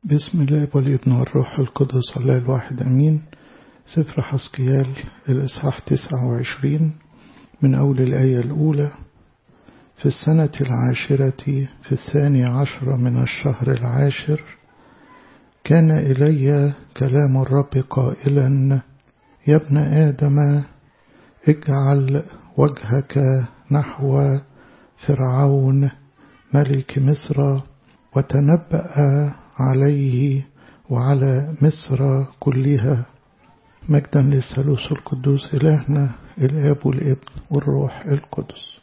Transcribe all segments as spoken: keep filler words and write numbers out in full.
بسم الله والابن والروح القدس الله الواحد أمين. سفر حسقيال الإصحاح تسعة وعشرين من أول الآية الأولى. في السنة العاشرة في الثاني عشر من الشهر العاشر كان إلي كلام الرب قائلا: يا ابن آدم، اجعل وجهك نحو فرعون ملك مصر وتنبأ عليه وعلى مصر كلها. مجدا للثالوث القدوس إلهنا الآب والابن والروح القدس.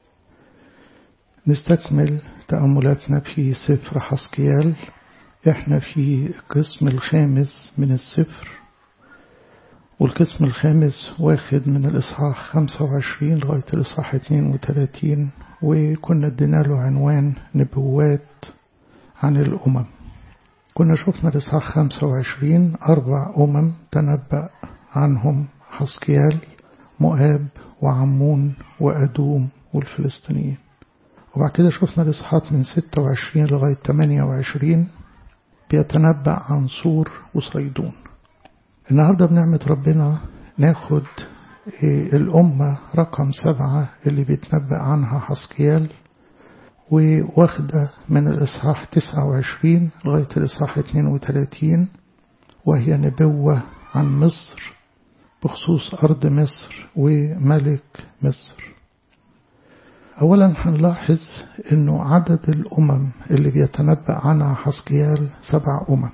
نستكمل تأملاتنا في سفر حسقيال. احنا في القسم الخامس من السفر، والقسم الخامس واخد من الإصحاح خمسة وعشرين لغاية الإصحاح اثنين وثلاثين، وكنا ادينا له عنوان نبوات عن الأمم. كنا شفنا الإصحاح خمسة وعشرين أربع أمم تنبأ عنهم حسقيال: مؤاب وعمون وأدوم والفلسطينيين. وبعد كده شفنا الإصحاحات من ستة وعشرين لغاية ثمانية وعشرين بيتنبأ عن صور وصيدون. النهاردة بنعمة ربنا ناخد الأمة رقم سبعة اللي بيتنبأ عنها حسقيال، وواخدة من الإصحاح تسعة وعشرين لغاية الإصحاح اثنين وثلاثين، وهي نبوة عن مصر بخصوص أرض مصر وملك مصر. أولا هنلاحظ أنه عدد الأمم اللي بيتنبأ عنها حسقيال سبع أمم،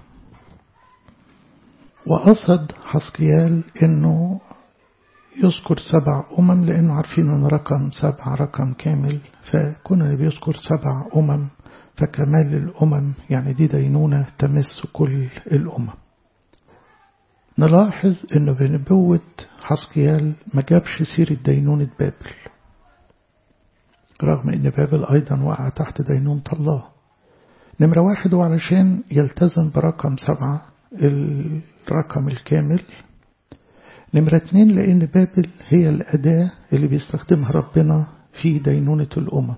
وقصد حسقيال أنه يذكر سبع أمم لأنه عارفين أن رقم سبع رقم كامل، فكنا بيذكر سبع أمم، فكمال الأمم يعني دي دينونة تمس كل الأمم. نلاحظ أنه بنبوة حسقيال ما جابش سيرة دينونة بابل، رغم أن بابل أيضا وقع تحت دينونة الله. نمرة واحد وعلشان يلتزم برقم سبعة الرقم الكامل. نمرة اتنين لأن بابل هي الأداة اللي بيستخدمها ربنا في دينونة الأمم،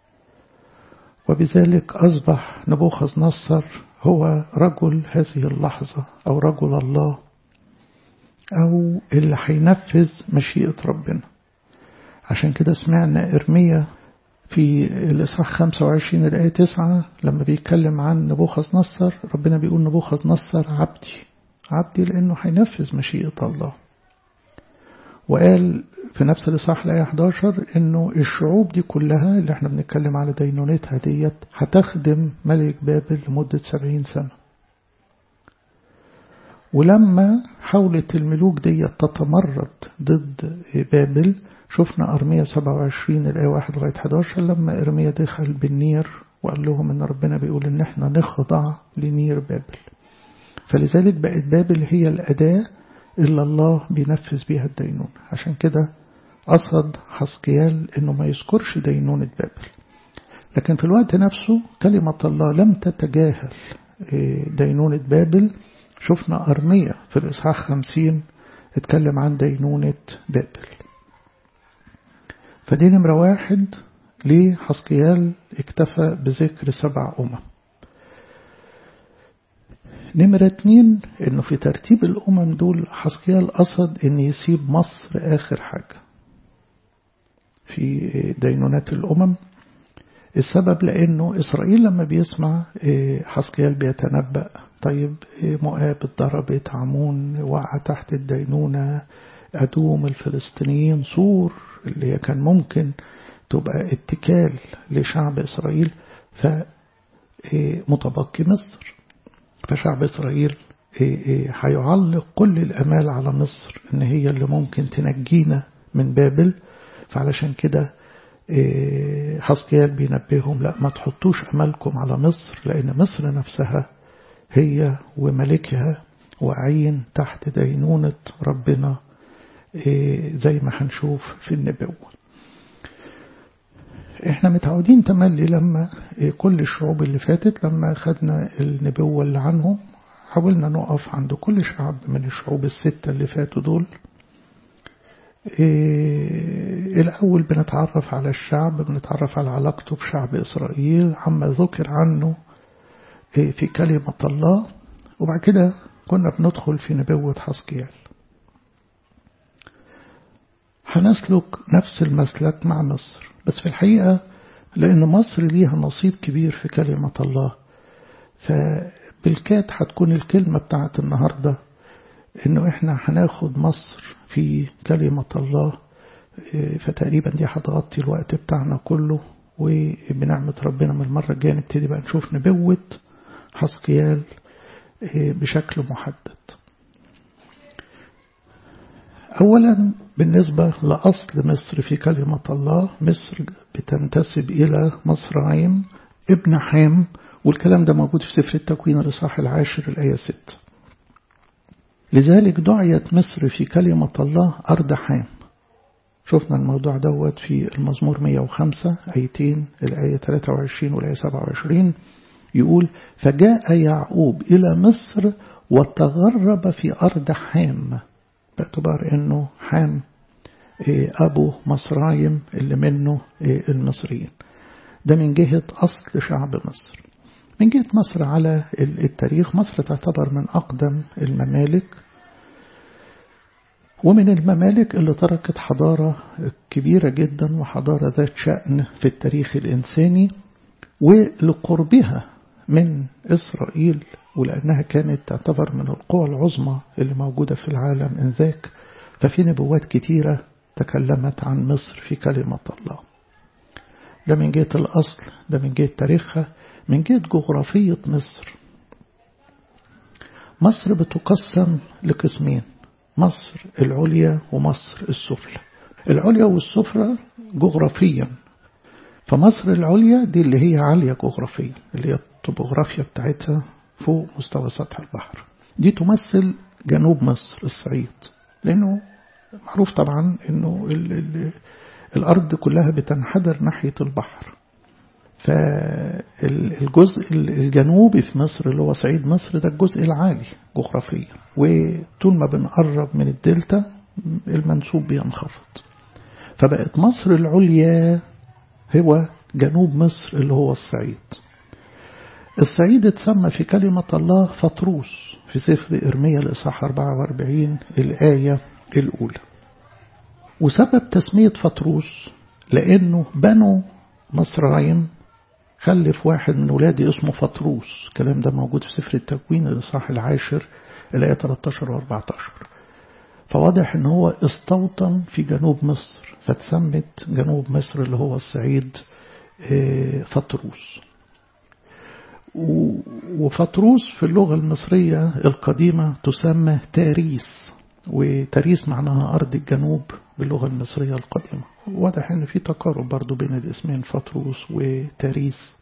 وبذلك أصبح نبوخذ نصر هو رجل هذه اللحظة أو رجل الله، أو اللي هينفذ مشيئة ربنا. عشان كده سمعنا إرميا في الإصحاح خمسة وعشرين الآية تسعة لما بيتكلم عن نبوخذ نصر، ربنا بيقول نبوخذ نصر عبدي عبدي لأنه هينفذ مشيئة الله. وقال في نفس الإصحاح الآية إحدى عشر إنه الشعوب دي كلها اللي احنا بنتكلم على دينونتها ديت هتخدم ملك بابل لمدة سبعين سنة. ولما حاولت الملوك ديت تتمرد ضد بابل، شفنا أرميا سبعة وعشرين الآية واحد لغاية إحدى عشر لما إرميا دخل بالنير وقال لهم إن ربنا بيقول إن احنا نخضع لنير بابل. فلذلك بقت بابل هي الأداة إلا الله بينفذ بيها الدينون. عشان كده قصد حسقيال إنه ما يذكرش دينونة بابل، لكن في الوقت نفسه كلمة الله لم تتجاهل دينونة بابل. شفنا أرميا في الإصحاح خمسين اتكلم عن دينونة بابل. فدي نمرة واحد ليه حسقيال اكتفى بذكر سبع أمم. نمرة اتنين انه في ترتيب الامم دول حسقيال قصد ان يسيب مصر اخر حاجة في دينونات الامم. السبب لانه اسرائيل لما بيسمع حسقيال بيتنبأ، طيب مؤاب اتضربت، عمون وقع تحت الدينونة، أدوم الفلسطينيين صور اللي كان ممكن تبقى اتكال لشعب إسرائيل، فمتبقي مصر. فشعب إسرائيل هيعلق كل الأمال على مصر إن هي اللي ممكن تنجينا من بابل. فعلشان كده حسقيال بينبههم: لا، ما تحطوش أملكم على مصر، لأن مصر نفسها هي وملكها واقعين تحت دينونة ربنا زي ما هنشوف في النبوة. احنا متعودين تملي لما كل الشعوب اللي فاتت لما خدنا النبوة اللي عنهم حاولنا نقف عند كل شعب من الشعوب الستة اللي فاتوا دول. إيه الأول بنتعرف على الشعب، بنتعرف على علاقته بشعب إسرائيل، عما ذكر عنه في كلمة الله، وبعد كده كنا بندخل في نبوة حسقيال. هنسلك نفس المسلك مع مصر، بس في الحقيقة لأن مصر ليها نصيب كبير في كلمة الله، فبالكاد هتكون الكلمة بتاعت النهاردة إنه إحنا هناخد مصر في كلمة الله. فتقريبا دي هتغطي الوقت بتاعنا كله، وبنعمة ربنا من المرة الجاية نبتدي بقى نشوف نبوة حسقيال بشكل محدد. أولا بالنسبة لأصل مصر في كلمة الله، مصر بتنتسب إلى مصرعيم ابن حام، والكلام ده موجود في سفر التكوين الإصحاح العاشر الآية ستة. لذلك دعيت مصر في كلمة الله أرض حام. شفنا الموضوع دوت في المزمور مئة وخمسة آيتين الآية ثلاثة وعشرين والآية سبعة وعشرين، يقول فجاء يعقوب إلى مصر وتغرب في أرض حام، باعتبار أنه حام أبو مصرايم اللي منه المصريين. ده من جهة أصل شعب مصر. من جهة مصر على التاريخ، مصر تعتبر من أقدم الممالك، ومن الممالك اللي تركت حضارة كبيرة جدا وحضارة ذات شأن في التاريخ الإنساني، ولقربها من إسرائيل، ولأنها كانت تعتبر من القوى العظمى اللي موجودة في العالم إنذاك، ففي نبوات كتيرة تكلمت عن مصر في كلمة الله. ده من جهة الأصل، ده من جهة تاريخها. من جهة جغرافية مصر، مصر بتقسم لقسمين، مصر العليا ومصر السفلى. العليا والسفلى جغرافيا، فمصر العليا دي اللي هي عالية جغرافيا، اللي هي الطبوغرافيا بتاعتها فوق مستوى سطح البحر، دي تمثل جنوب مصر الصعيد، لأنه معروف طبعا أنه ال ال الأرض كلها بتنحدر ناحية البحر. فالجزء الجنوبي في مصر اللي هو صعيد مصر ده الجزء العالي جغرافيا، وطول ما بنقرب من الدلتا المنسوب بينخفض، فبقت مصر العليا هو جنوب مصر اللي هو الصعيد. الصعيد اتسمى في كلمة الله فطروس في سفر إرميا الإصحاح أربعة وأربعين الآية الأولى. وسبب تسمية فطروس لأنه بنو مصرعيم خلف واحد من ولادي اسمه فطروس. الكلام ده موجود في سفر التكوين الإصحاح العاشر الآية ثلاثة عشر وأربعة عشر. فواضح ان هو استوطن في جنوب مصر، فتسمت جنوب مصر اللي هو الصعيد فطروس. وفطروس في اللغة المصرية القديمة تسمى تاريس، وتاريس معناها أرض الجنوب باللغة المصرية القديمة. واضح ان في تقارب برضو بين الاسمين فطروس وتاريس.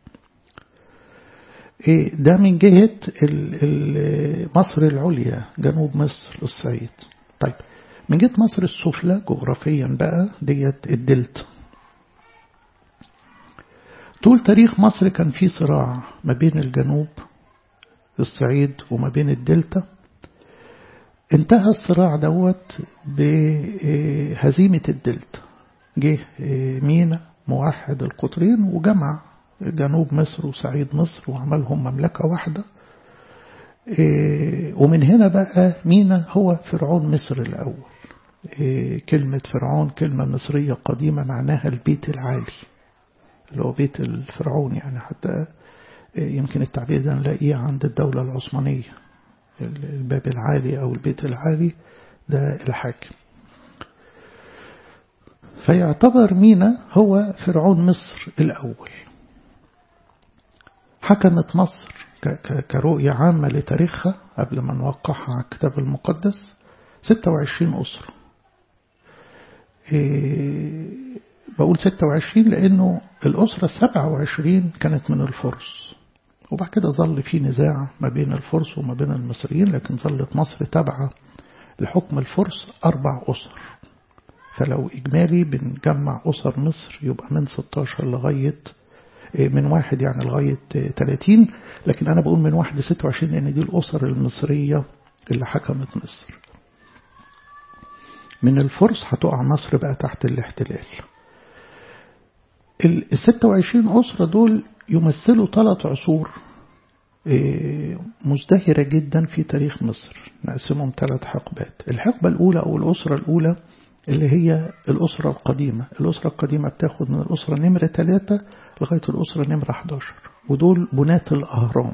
ده من جهة مصر العليا جنوب مصر الصعيد. طيب من جهة مصر السفلى جغرافيا بقى ديت الدلتا. طول تاريخ مصر كان في صراع ما بين الجنوب الصعيد وما بين الدلتا. انتهى الصراع دوت بهزيمة الدلتا. جه مينا موحد القطرين وجمع جنوب مصر وصعيد مصر وعملهم مملكة واحدة. ومن هنا بقى مينا هو فرعون مصر الأول. كلمة فرعون كلمة مصرية قديمة معناها البيت العالي، اللي هو بيت الفرعون، يعني حتى يمكن التعبير ده نلاقيه عند الدولة العثمانية، الباب العالي أو البيت العالي ده الحاكم. فيعتبر مينا هو فرعون مصر الأول. حكمت مصر كرؤية عامة لتاريخها قبل ما نوقعها على الكتاب المقدس ستة وعشرين أسرة. إيه بقول ستة وعشرين لأنه الأسرة سبعة وعشرين كانت من الفرس، وبعد كده ظل في نزاع ما بين الفرس وما بين المصريين، لكن ظلت مصر تابعة لحكم الفرس أربع أسر. فلو إجمالي بنجمع أسر مصر يبقى من ستة عشر لغاية من واحد يعني لغاية ثلاثين، لكن أنا بقول من واحد لستة وعشرين لأن دي الأسر المصرية اللي حكمت مصر. من الفرس هتقع مصر بقى تحت الاحتلال. الستة وعشرين أسرة دول يمثلوا ثلاث عصور مزدهرة جدا في تاريخ مصر. نقسمهم ثلاث حقبات. الحقبة الأولى أو الأسرة الأولى اللي هي الأسرة القديمة. الأسرة القديمة بتاخد من الأسرة نمرة ثلاثة لغاية الأسرة نمرة أحد عشر، ودول بناة الأهرام.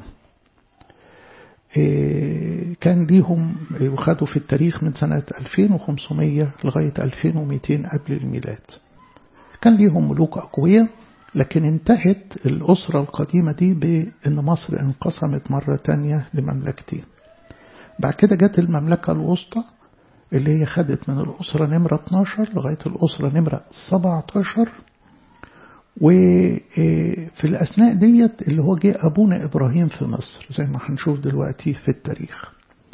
كان ليهم وخدوا في التاريخ من سنة ألفين وخمسمية لغاية ألفين ومئتين قبل الميلاد. كان ليهم ملوك أقوياء، لكن انتهت الأسرة القديمة دي بأن مصر انقسمت مرة تانية لمملكتين. بعد كده جت المملكة الوسطى اللي هي خدت من الأسرة نمرة اتناشر لغاية الأسرة نمرة سبعة عشر، وفي الأثناء ديت اللي هو جه أبونا إبراهيم في مصر زي ما هنشوف دلوقتي في التاريخ.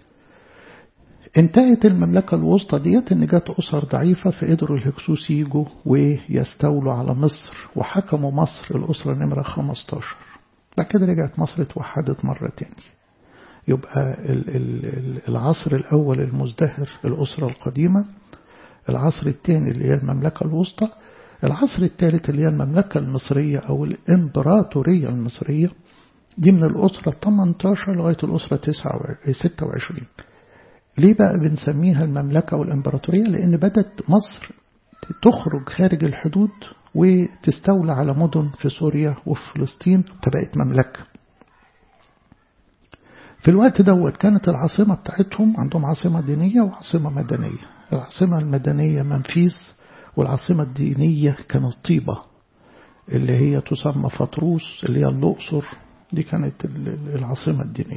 انتهت المملكة الوسطى ديت ان جت أسر ضعيفة، فقدروا الهكسوس يجوا ويستولوا على مصر وحكموا مصر الأسرة نمرة خمستاشر. بعد كده رجعت مصر اتوحدت مرة تاني. يبقى العصر الأول المزدهر الأسرة القديمة، العصر الثاني اللي هي المملكة الوسطى، العصر الثالث اللي هي المملكة المصرية أو الإمبراطورية المصرية، دي من الأسرة ثمانية عشر لغاية الأسرة ستة وعشرين. ليه بقى بنسميها المملكة والإمبراطورية؟ لأن بدأت مصر تخرج خارج الحدود وتستولى على مدن في سوريا وفي فلسطين، فبقت مملكة. في الوقت دوت كانت العاصمة بتاعتهم عندهم عاصمة دينية وعاصمة مدنية. العاصمة المدنية منفيس، والعاصمة الدينية كانت طيبة اللي هي تسمى فطروس اللي هي الأقصر، دي كانت العاصمة الدينية.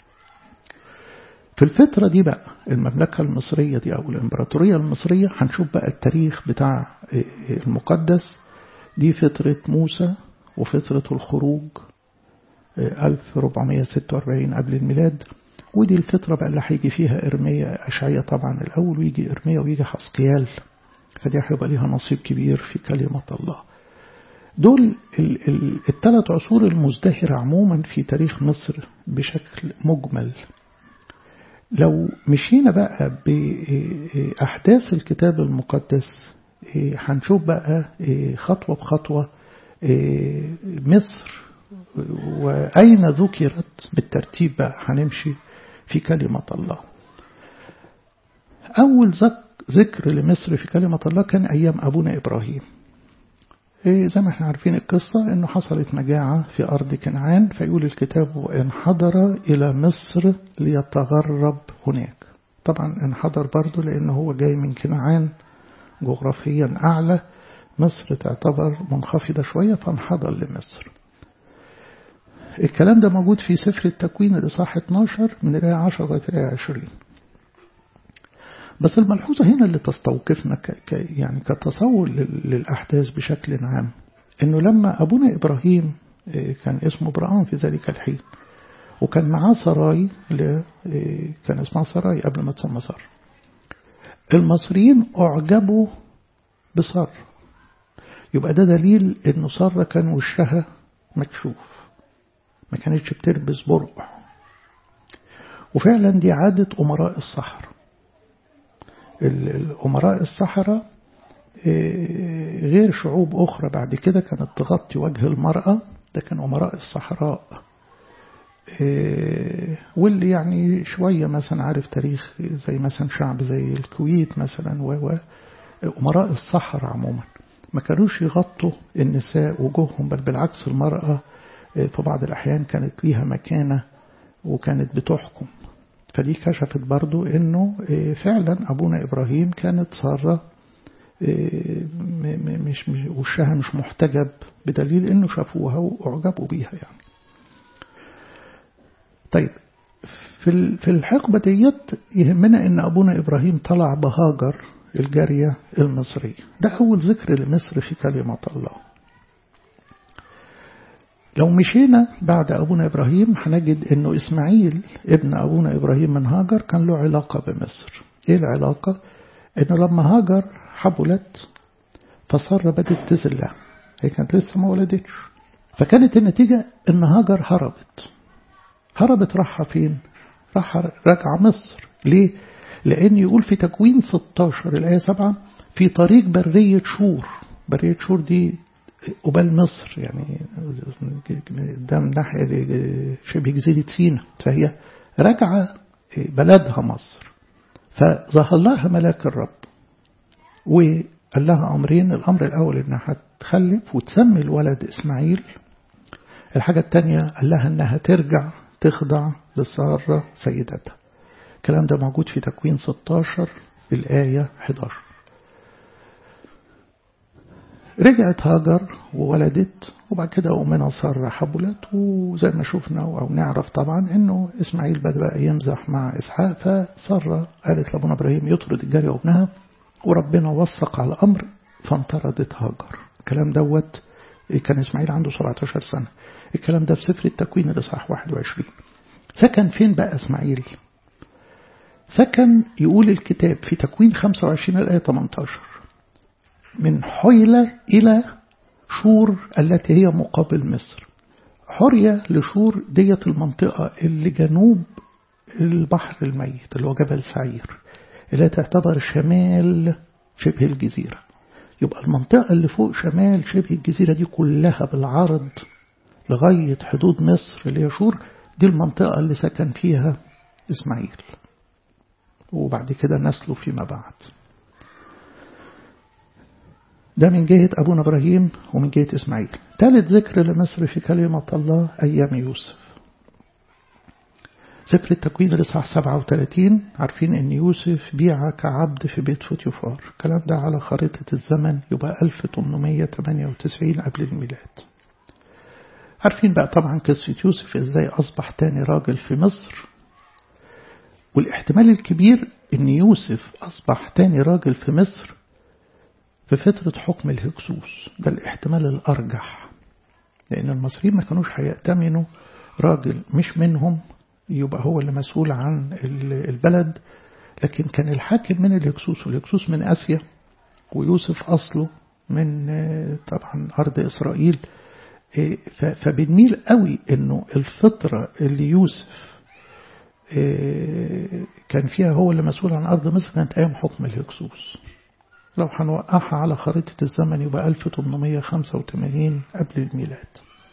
في الفترة دي بقى المملكة المصرية دي أو الإمبراطورية المصرية، هنشوف بقى التاريخ بتاع المقدس. دي فترة موسى وفترة الخروج ألف وأربعمائة وستة وأربعين قبل الميلاد، ودي الفترة بقى اللي هيجي فيها إرميا أشعيا طبعا الأول، ويجي إرميا ويجي حسقيال، فدي هيبقى ليها نصيب كبير في كلمة الله. دول الثلاث عصور المزدهرة عموما في تاريخ مصر بشكل مجمل. لو مشينا بقى بأحداث الكتاب المقدس هنشوف بقى خطوة بخطوة مصر وأين ذكرت بالترتيب. بقى هنمشي في كلمة الله. أول ذكر لمصر في كلمة الله كان أيام أبونا إبراهيم. زي ما احنا عارفين القصة انه حصلت مجاعة في أرض كنعان، فيقول الكتاب وانحدر إلى مصر ليتغرب هناك. طبعا انحدر برضو لأنه هو جاي من كنعان جغرافيا أعلى، مصر تعتبر منخفضة شوية، فانحدر لمصر. الكلام ده موجود في سفر التكوين الإصحاح اتناشر من الآية عشرة لغاية الآية عشرين. بس الملحوظة هنا اللي تستوقفنا ك... ك... يعني كتصور للأحداث بشكل عام، إنه لما أبونا إبراهيم كان اسمه إبراهيم في ذلك الحين، وكان معاه سراي اللي كان اسمها سراي قبل ما تسمى سار، المصريين أعجبوا بسار. يبقى ده دليل إنه سارة كان وشها مكشوف، ما كانتش بتلبس برقع. وفعلا دي عادة أمراء الصحراء. الأمراء الصحراء غير شعوب أخرى بعد كده كانت تغطي وجه المرأة، لكن أمراء الصحراء واللي يعني شوية مثلا عارف تاريخ زي مثلا شعب زي الكويت مثلا، وأمراء الصحراء عموما ما كانوش يغطوا النساء وجوههم، بل بالعكس المرأة في بعض الأحيان كانت ليها مكانة وكانت بتحكم. فدي كشفت برضو انه فعلا ابونا ابراهيم كانت سارة مش وشها مش محتجب، بدليل انه شافوها واعجبوا بيها يعني. طيب في في الحقبة ديت يهمنا ان ابونا ابراهيم طلع بهاجر الجارية المصرية. ده اول ذكر لمصر في كلمة الله. لو مشينا بعد أبونا إبراهيم هنجد أنه إسماعيل ابن أبونا إبراهيم من هاجر كان له علاقة بمصر. إيه العلاقة؟ أنه لما هاجر حبلت فسارة بدت تزلها، هي كانت لسه ما ولدتش، فكانت النتيجة أن هاجر هربت. هربت راحة فين؟ راح رجع مصر. ليه؟ لأن يقول في تكوين ستاشر الآية سبعة في طريق برية شور. برية شور دي قبال مصر، يعني ده من ناحية شبه جزيرة سيناء، فهي رجعة بلدها مصر. فظهر لها ملاك الرب وقال لها أمرين. الأمر الأول إنها هتخلف وتسمي الولد إسماعيل. الحاجة الثانية قال لها إنها ترجع تخضع لسارة سيدتها. الكلام ده موجود في تكوين ستاشر الآية إحدى عشر. رجعت هاجر وولدت، وبعد كده أمنا سارة حبلت، وزي ما شفنا أو نعرف طبعا إنه إسماعيل بدأ بقى يمزح مع إسحاق. فسارة قالت لأبونا إبراهيم يطرد الجارية وابنها، وربنا وثق على الأمر فانطردت هاجر. الكلام دوت كان إسماعيل عنده سبعة عشر سنة. الكلام ده في سفر التكوين الإصحاح واحد وعشرين. سكن فين بقى إسماعيل؟ سكن يقول الكتاب في تكوين خمسة وعشرين الآية ثمانية عشر من حيلة إلى شور التي هي مقابل مصر. حرية لشور ديت المنطقة اللي جنوب البحر الميت اللي هو جبل سعير، اللي تعتبر شمال شبه الجزيرة. يبقى المنطقة اللي فوق شمال شبه الجزيرة دي كلها بالعرض لغاية حدود مصر اللي هي شور، دي المنطقة اللي سكن فيها إسماعيل وبعد كده نسله فيما بعد. ده من جهة أبونا إبراهيم ومن جهة إسماعيل. ثالث ذكر لمصر في كلمة الله أيام يوسف. سفر التكوين الإصحاح سبعة وثلاثين. عارفين أن يوسف بيع كعبد في بيت فوتيفار. الكلام ده على خريطة الزمن يبقى ألف وثمانمائة وثمانية وتسعين قبل الميلاد. عارفين بقى طبعا قصة يوسف إزاي أصبح تاني راجل في مصر، والاحتمال الكبير أن يوسف أصبح تاني راجل في مصر في فترة حكم الهكسوس. ده الاحتمال الأرجح، لأن المصريين ما كانوش هيأتمنوا راجل مش منهم يبقى هو اللي مسؤول عن البلد. لكن كان الحاكم من الهكسوس، والهكسوس من آسيا، ويوسف أصله من طبعا أرض إسرائيل. فبنميل قوي أنه الفترة اللي يوسف كان فيها هو اللي مسؤول عن أرض مصر كانت أيام حكم الهكسوس. لو هنوقعها على خريطة الزمن يبقى ألف وثمانمائة وخمسة وثمانين قبل الميلاد.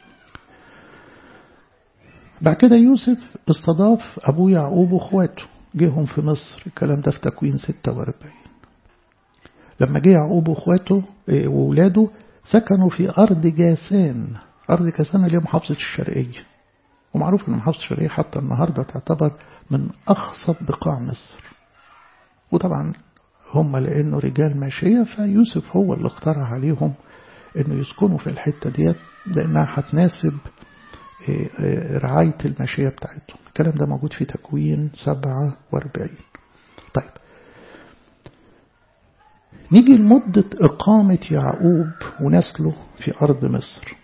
بعد كده يوسف استضاف أبو يعقوب وأخواته، جيهم في مصر. الكلام ده في تكوين ستة وأربعين. لما جه يعقوب وأخواته وولاده سكنوا في أرض جاسان. أرض جاسان اللي هي محافظة الشرقية، ومعروف أن محافظة الشرقية حتى النهاردة تعتبر من أخصب بقاع مصر. وطبعا هم لأنه رجال ماشية فيوسف هو اللي اقترح عليهم أنه يسكنوا في الحتة ديت لأنها هتناسب رعاية الماشية بتاعتهم. الكلام ده موجود في تكوين سبعة وأربعين. طيب نيجي لمدة إقامة يعقوب ونسله في أرض مصر.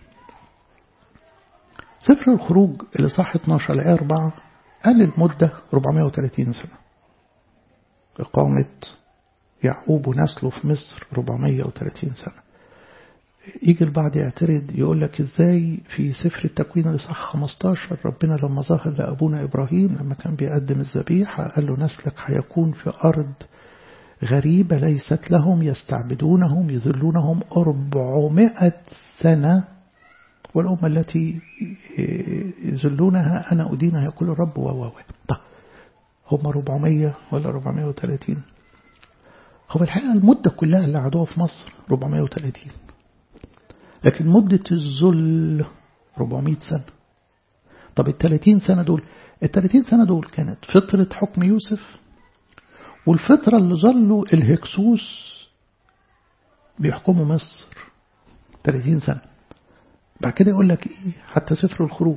سفر الخروج اللي صح اثناشر الآية أربعة قال المدة أربعمائة وثلاثين سنة. إقامة يعقوب ونسله في مصر أربعمائة وثلاثين سنة. يجي البعض يعترض يقول لك ازاي في سفر التكوين الإصحاح خمستاشر ربنا لما ظهر لأبونا إبراهيم لما كان بيقدم الذبيحة قال له نسلك هيكون في أرض غريبة ليست لهم يستعبدونهم يذلونهم أربعمائة سنة والأمة التي يذلونها أنا أدينها يقول الرب وواو. طب هم أربعمائة ولا أربعمائة وثلاثين؟ هو الحقيقة المدة كلها اللي قعدوها في مصر أربعمائة وثلاثين، لكن مدة الذل أربعمائة سنة. طب الثلاثين سنة دول الثلاثين سنة دول كانت فترة حكم يوسف، والفترة اللي ظلوا الهكسوس بيحكموا مصر ثلاثين سنة. بعد كده يقول لك إيه حتى سفر الخروج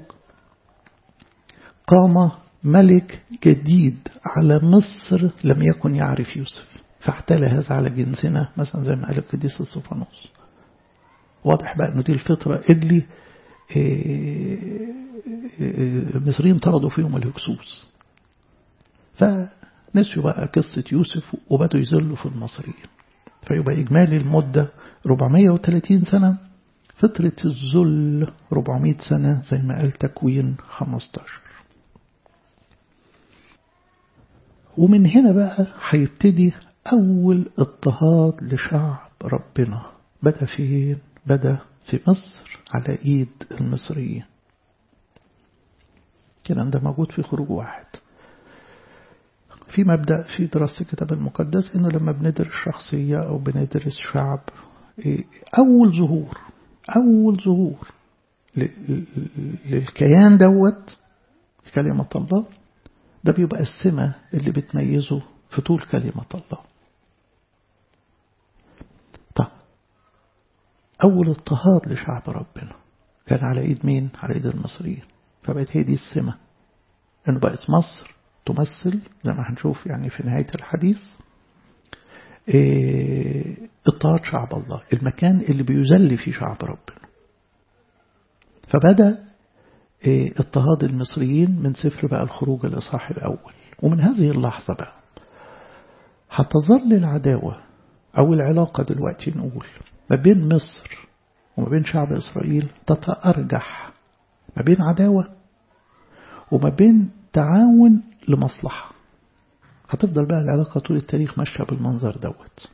قام ملك جديد على مصر لم يكن يعرف يوسف فاحتال هذا على جنسنا، مثلا زي ما قال القديس استفانوس. واضح بقى انه دي الفترة اللي المصريين طردوا فيهم الهكسوس، فنسيوا بقى قصة يوسف وبدوا يذلوا في المصريين. فيبقى إجمالي المدة أربعمائة وثلاثين سنة، فترة الذل أربعمائة سنة زي ما قال تكوين خمستاشر. ومن هنا بقى هيبتدي أول اضطهاد لشعب ربنا. بدأ فين؟ بدأ في مصر على إيد المصريين. الكلام ده موجود في خروج واحد. في مبدأ في دراسة الكتاب المقدس إنه لما بندرس شخصية أو بندرس شعب، أول ظهور أول ظهور للكيان دوت في كلمة الله ده بيبقى السمة اللي بتميزه في طول كلمة الله. طب أول اضطهاد لشعب ربنا كان على إيد مين؟ على إيد المصريين. فبقت هي دي السمة، إنه بقت مصر تمثل زي ما هنشوف يعني في نهاية الحديث إيه اضطهاد شعب الله، المكان اللي بيذل فيه شعب ربنا. فبدأ إيه اضطهاد المصريين من سفر بقى الخروج الإصحاح الأول. ومن هذه اللحظة بقى هتظل العداوة أو العلاقة دلوقتي نقول ما بين مصر وما بين شعب إسرائيل تتأرجح ما بين عداوة وما بين تعاون لمصلحة. هتفضل بقى العلاقة طول التاريخ ماشية بالمنظر دوت.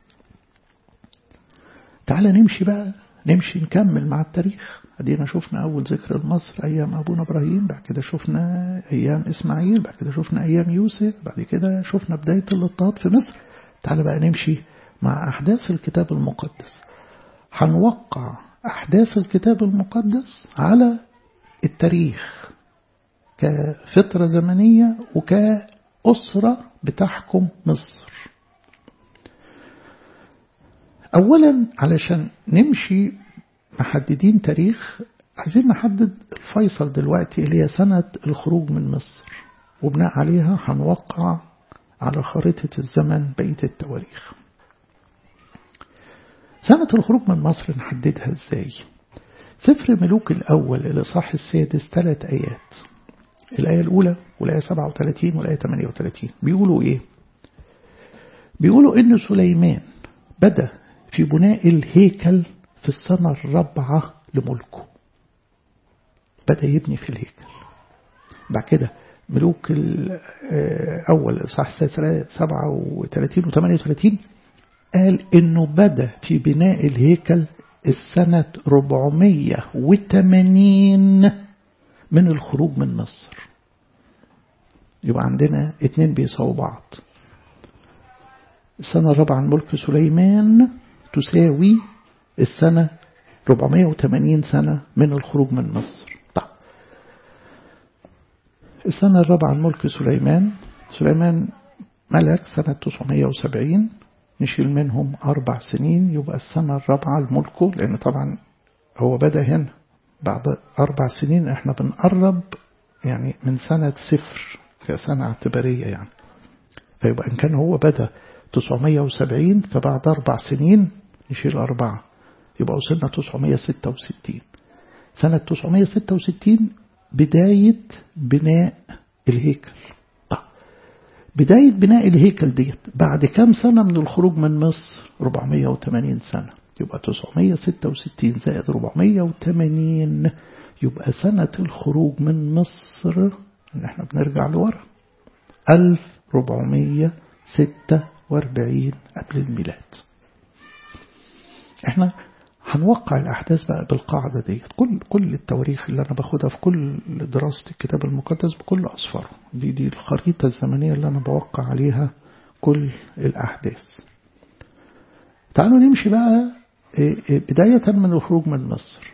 تعالى نمشي بقى نمشي نكمل مع التاريخ. ادينا شفنا أول ذكر لمصر أيام أبونا إبراهيم، بعد كده شفنا أيام إسماعيل، بعد كده شفنا أيام يوسف، بعد كده شفنا بداية الاضطهاد في مصر. تعالى بقى نمشي مع أحداث الكتاب المقدس. هنوقع أحداث الكتاب المقدس على التاريخ كفترة زمنية وكأسرة بتحكم مصر. أولا علشان نمشي محددين تاريخ عايزين نحدد الفيصل دلوقتي اللي هي سنة الخروج من مصر، وبناء عليها هنوقع على خريطة الزمن بقية التواريخ. سنة الخروج من مصر نحددها ازاي؟ سفر ملوك الأول الإصحاح السادس ثلاث آيات، الآية الأولى والآية سبعة وثلاثين والآية ثمانية وثلاثين بيقولوا إيه؟ بيقولوا إن سليمان بدأ في بناء الهيكل في السنة الرابعة لملكه، بدأ يبني في الهيكل. بعد كده ملوك الأول الإصحاح السادس سبعة وثلاثين وثمانية وثلاثين قال إنه بدأ في بناء الهيكل السنة أربعمية وثمانين من الخروج من مصر. يبقى عندنا اتنين بيساووا بعض. السنة الرابعة من ملك سليمان تساوي السنة أربعمية وثمانين سنة من الخروج من مصر. طيب السنة الرابعة من ملك سليمان، سليمان ملك سنة تسعمية وسبعين، نشيل منهم أربع سنين يبقى السنة الرابعة لملكه، لأن طبعا هو بدأ هنا بعد أربع سنين. احنا بنقرب يعني من سنة صفر كسنة اعتبارية يعني. فيبقى إن كان هو بدأ تسعمية وسبعين فبعد أربع سنين نشيل أربعة يبقى وصلنا تسعمية وستة وستين. سنة تسعمية وستة وستين بداية بناء الهيكل. طيب بداية بناء الهيكل دي بعد كام سنة من الخروج من مصر؟ أربعمية وثمانين سنة. يبقى تسعمية وستة وستين زائد أربعمية وثمانين يبقى سنة الخروج من مصر ان احنا بنرجع لورا ألف وأربعمية وستة وأربعين قبل الميلاد. احنا هنوقع الأحداث بقى بالقاعدة دي. كل كل التواريخ اللي أنا باخدها في كل دراسة الكتاب المقدس بكل أصفاره دي دي الخريطة الزمنية اللي أنا بوقع عليها كل الأحداث. تعالوا نمشي بقى بداية من الخروج من مصر.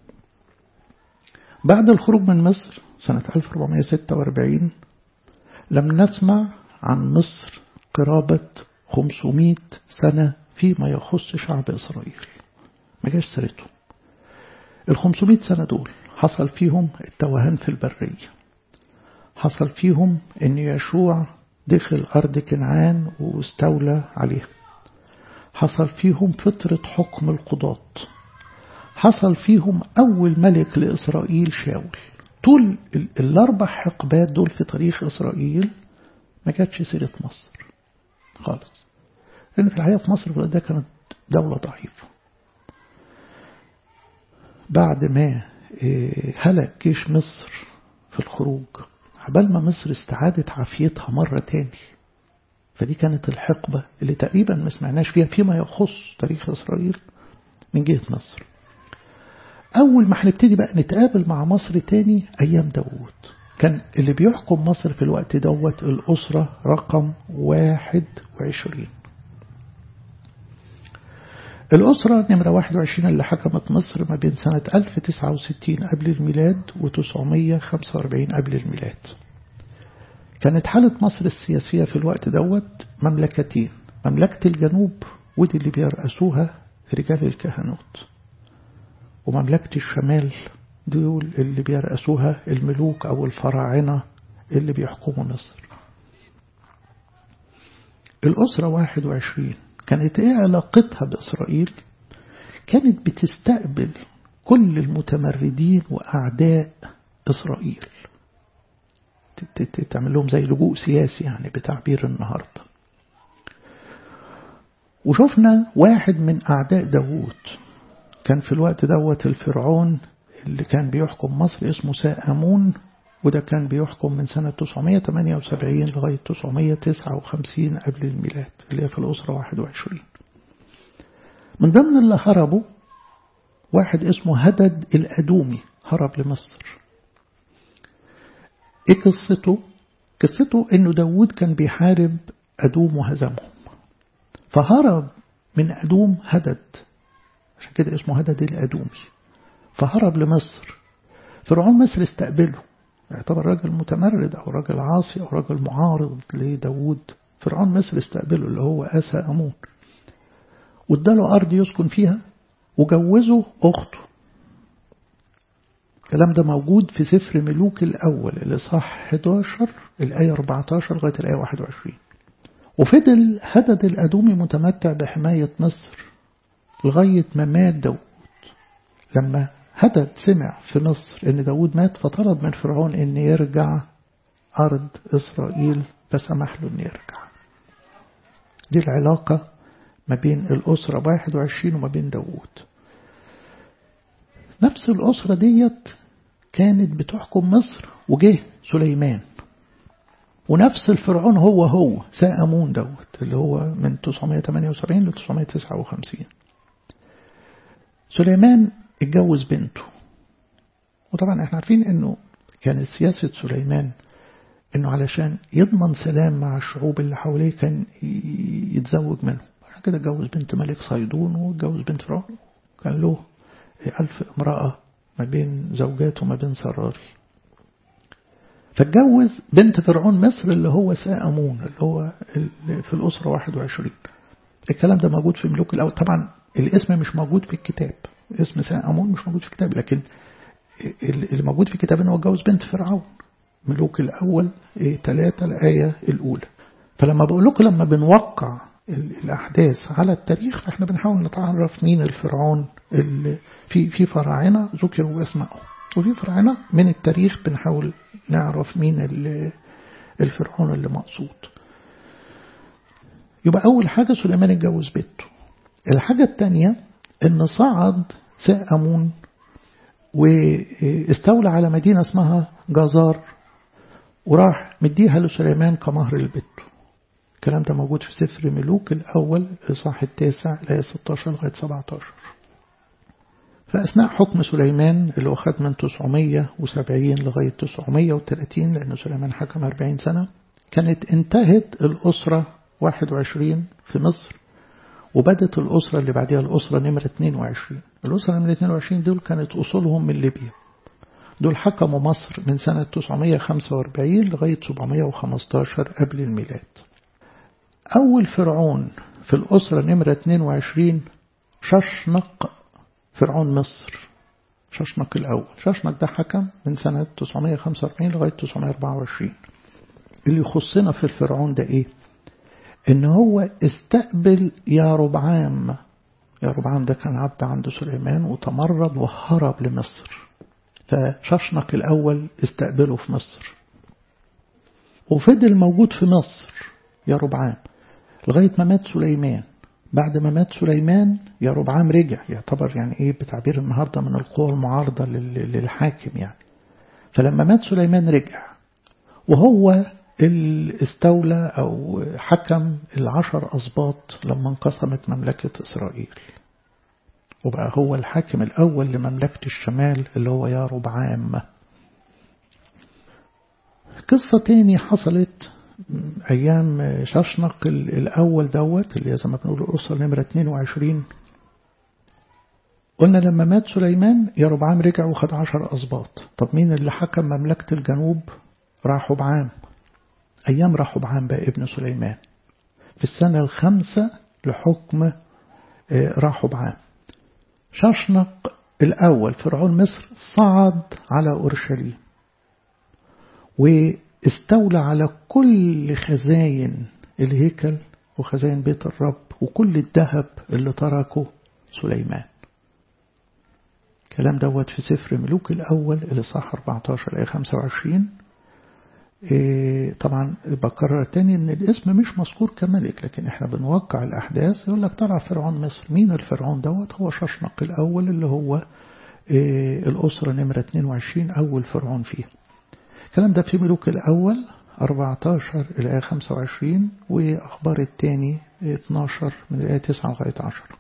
بعد الخروج من مصر سنة ألف وأربعمية وستة وأربعين لم نسمع عن مصر قرابة خمسمائة سنة فيما يخص شعب إسرائيل، ما جاش سيرته. الخمسمائة سنة دول حصل فيهم التوهان في البرية، حصل فيهم ان يشوع دخل أرض كنعان واستولى عليها، حصل فيهم فترة حكم القضاة، حصل فيهم أول ملك لإسرائيل شاول. طول الأربع حقبات دول في تاريخ إسرائيل ما جاتش سيرة مصر خالص، لأن في الحقيقة في مصر ده كانت دولة ضعيفة. بعد ما هلك جيش مصر في الخروج عبال ما مصر استعادت عافيتها مرة تاني، فدي كانت الحقبة اللي تقريبا ما سمعناش فيها فيما يخص تاريخ إسرائيل من جهة مصر. أول ما هنبتدي بقى نتقابل مع مصر تاني أيام داوود. كان اللي بيحكم مصر في الوقت دوت الأسرة رقم واحد وعشرين. الأسرة نمرة واحد وعشرين اللي حكمت مصر ما بين سنة ألف وتسعة وستين قبل الميلاد وتسعمية وخمسة وأربعين قبل الميلاد. كانت حالة مصر السياسية في الوقت دوت مملكتين، مملكة الجنوب ودي اللي بيرأسوها رجال الكهنوت، ومملكة الشمال دول اللي بيرأسوها الملوك أو الفراعنة اللي بيحكموا مصر. الأسرة واحد وعشرين كانت إيه علاقتها بإسرائيل؟ كانت بتستقبل كل المتمردين وأعداء إسرائيل، تعمل لهم زي لجوء سياسي يعني بتعبير النهاردة. وشفنا واحد من أعداء داوود كان في الوقت دوت الفرعون اللي كان بيحكم مصر اسمه ساءمون، وده كان بيحكم من سنة تسعمية وتمانية وسبعين لغاية تسعمية وتسعة وخمسين قبل الميلاد، اللي هي في الأسرة واحد وعشرين. من ضمن اللي هربوا واحد اسمه هدد الأدومي، هرب لمصر. ايه قصته؟ قصته انه داود كان بيحارب أدوم وهزمهم، فهرب من أدوم هدد، عشان كده اسمه هدد الأدومي، فهرب لمصر. فرعون مصر استقبله، يعتبر راجل متمرد أو راجل عاصي أو راجل معارض لداود. فرعون مصر استقبله اللي هو آسى أمون، واداله أرض يسكن فيها وجوزه أخته. الكلام ده موجود في سفر ملوك الأول الإصحاح إحداشر الآية أربعتاشر لغاية الآية واحد وعشرين. وفضل هدد الأدومي متمتع بحماية مصر لغاية ما مات داود. لما هدد سمع في مصر ان داود مات فطلب من فرعون ان يرجع أرض إسرائيل، فسمح له ان يرجع. دي العلاقة ما بين الأسرة واحد وعشرين وما بين داود. نفس الأسرة ديت كانت بتحكم مصر وجه سليمان، ونفس الفرعون هو هو ساءمون دوت اللي هو من تسعمية وتمانية وسبعين ل تسعمية وتسعة وخمسين. سليمان اتجوز بنته، وطبعا احنا عارفين انه كانت سياسة سليمان انه علشان يضمن سلام مع الشعوب اللي حواليه كان يتزوج منه. عشان كده اتجوز بنت ملك صيدون واتجوز بنت فرعون، كان له ألف امرأة ما بين زوجاته وما بين سراري. فاتجوز بنت فرعون مصر اللي هو ساءمون اللي هو في الأسرة واحد وعشرين. الكلام ده موجود في ملوك الأول. طبعا الاسم مش موجود في الكتاب، اسم ساءمون مش موجود في الكتاب، لكن اللي موجود في الكتاب انه هو اتجوز بنت فرعون. ملوك الأول ثلاثة الآية الأولى. فلما بقول لكم لما بنوقع الأحداث على التاريخ فإحنا بنحاول نتعرف مين الفرعون اللي في في فراعنة ذكروا اسمائهم، وفي فراعنة من التاريخ بنحاول نعرف مين الفرعون اللي مقصود. يبقى أول حاجة سليمان اتجوز بنته. الحاجة الثانية إن صعد ساءمون واستولى على مدينة اسمها جازار وراح مديها لسليمان كمهر لبنته. الكلام ده موجود في سفر ملوك الأول الإصحاح التاسع الآية ستاشر لغاية سبعتاشر. فأثناء حكم سليمان اللي هو خد من تسعمية وسبعين لغاية تسعمية وتلاتين، لأن سليمان حكم أربعين سنة، كانت انتهت الأسرة واحد وعشرين في مصر، وبدت الأسرة اللي بعدها الأسرة نمرة اتنين وعشرين. الأسرة نمرة اتنين وعشرين دول كانت أصولهم من ليبيا. دول حكموا مصر من سنة تسعمية وخمسة وأربعين لغاية سبعمية وخمستاشر قبل الميلاد. أول فرعون في الأسرة نمرة اتنين وعشرين ششنق فرعون مصر، ششنق الأول. ششنق ده حكم من سنة تسعمية وخمسة وأربعين لغاية تسعمية وأربعة وعشرين. اللي يخصنا في الفرعون ده إيه؟ إن هو استقبل يا ربعام. يا ربعام ده كان عبد عند سليمان وتمرد وهرب لمصر، فششنق الأول استقبله في مصر وفضل موجود في مصر يا ربعام لغاية ما مات سليمان. بعد ما مات سليمان يا ربعام رجع، يعتبر يعني إيه بتعبير النهاردة من القوى المعارضة للحاكم يعني. فلما مات سليمان رجع، وهو اللي استولى أو حكم العشر أسباط لما انقسمت مملكة إسرائيل. وبقى هو الحاكم الأول لمملكة الشمال اللي هو ياربعام. قصة تاني حصلت أيام شاشنق الأول دوت اللي زي ما بنقول الأسرة نمرة اتنين وعشرين. قلنا لما مات سليمان ياربعام رجع وخد عشر أسباط. طب مين اللي حكم مملكة الجنوب؟ رحبعام. أيام رحبعام بقى ابن سليمان في السنة الخامسة لحكم رحبعام. شاشنق الأول فرعون مصر صعد على أورشليم واستولى على كل خزاين الهيكل وخزاين بيت الرب وكل الذهب اللي تركه سليمان. كلام دوت في سفر ملوك الأول الإصحاح أربعة عشر الآية خمسة وعشرين. إيه طبعا بكرر تاني ان الاسم مش مذكور كملك، لكن احنا بنوقع الأحداث. يقول لك طلع فرعون مصر. مين الفرعون دوت؟ هو شاشنق الأول اللي هو إيه الأسرة نمرة اتنين وعشرين أول فرعون فيه. الكلام ده في ملوك الأول أربعة عشر الآية خمسة وعشرين وأخبار التاني اتناشر من الآية تسعة لغاية عشرة.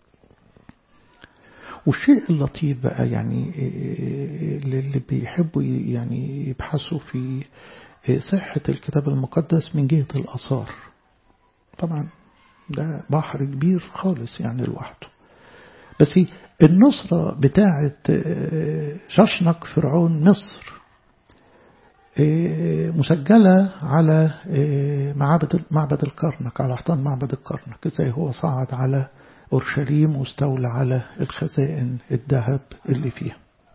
والشيء اللطيف بقى يعني اللي بيحبوا يعني يبحثوا في صحة الكتاب المقدس من جهة الآثار، طبعا ده بحر كبير خالص يعني لوحده، بس النصرة بتاعة شاشنق فرعون مصر مسجلة على معبد معبد الكرنك، على حيطان معبد الكرنك، ازاي هو صعد على أورشليم واستولى على الخزائن الذهب اللي فيها.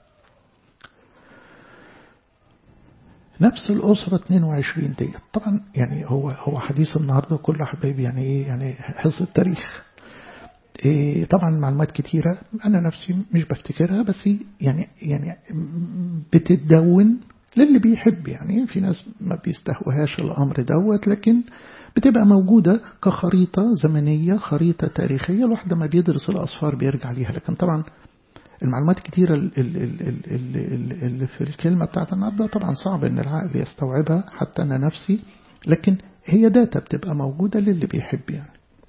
نفس الأسرة اتنين وعشرين دي طبعا يعني هو هو حديث النهارده كله حبايبي يعني ايه يعني حصة تاريخ. إيه طبعا معلومات كتيرة أنا نفسي مش بفتكرها، بس يعني يعني بتتدون للي بيحب. يعني في ناس ما بيستهوهاش الأمر دوت، لكن بتبقى موجودة كخريطة زمنية، خريطة تاريخية. الواحد ما بيدرس الأسفار بيرجع ليها. لكن طبعا المعلومات كتيرة اللي في الكلمة بتاعت النهاردة طبعا صعب ان العقل يستوعبها حتى أنا نفسي، لكن هي داتا بتبقى موجودة للي بيحب يعني.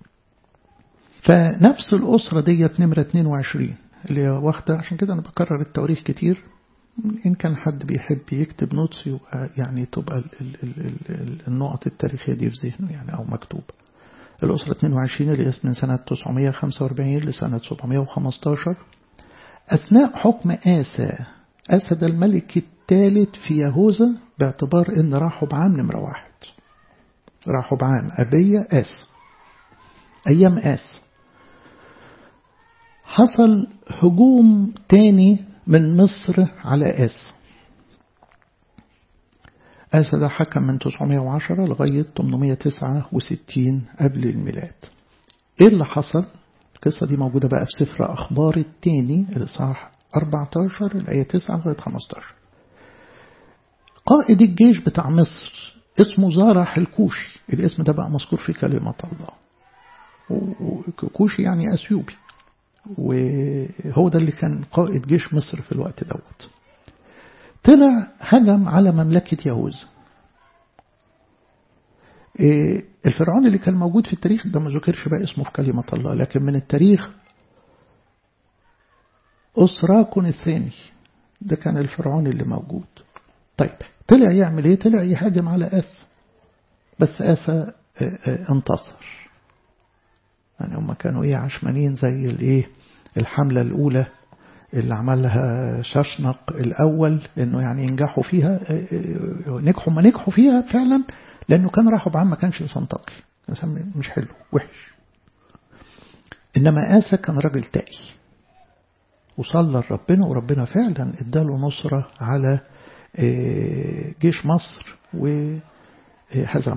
فنفس الأسرة دي نمرة اتنين وعشرين اللي واخدة، عشان كده أنا بكرر التواريخ كتير، إن كان حد بيحب يكتب نوتس يبقى يعني تبقى ال ال ال ال النقط التاريخية دي في ذهنه يعني أو مكتوب. الأسرة اتنين وعشرين اللي من سنة تسعمائة وخمسة وأربعين لسنة سبعمائة وخمستاشر أثناء حكم آسى. آسى ده الملك الثالث في يهوذا باعتبار إن رحبعام نمرة واحد. رحبعام أبية آس. أيام آس حصل هجوم تاني من مصر على آسى. آسى ده حكم من تسعمائة وعشرة لغاية ثمانمائة وتسعة وستين قبل الميلاد. إيه اللي حصل؟ القصة دي موجودة بقى في سفر أخبار التاني الإصحاح أربعة عشر الآية تسعة لغاية خمسة عشر. قائد الجيش بتاع مصر اسمه زارح الكوشي. الاسم ده بقى مذكور في كلمة الله. وكوشي يعني أثيوبي، وهو ده اللي كان قائد جيش مصر في الوقت دوت. طلع هجم على مملكة يهوذا. الفرعون اللي كان موجود في التاريخ ده ما ذكرش بقى اسمه في كلمة الله، لكن من التاريخ أسراكون الثاني ده كان الفرعون اللي موجود. طيب طلع يعمل ايه؟ طلع يهاجم على آسى، بس آسى انتصر. يعني هم كانوا ايه عشمانين زي الايه الحملة الأولى اللي عملها شاشنق الأول، إنه يعني ينجحوا فيها. نجحوا ما نجحوا فيها فعلا، لأنه كان رحبعام ما كانش إنسان تقي، إنسان مش حلو وحش. إنما آسى كان راجل تقي وصلى لربنا، وربنا فعلا اداله نصرة على جيش مصر وهزمهم.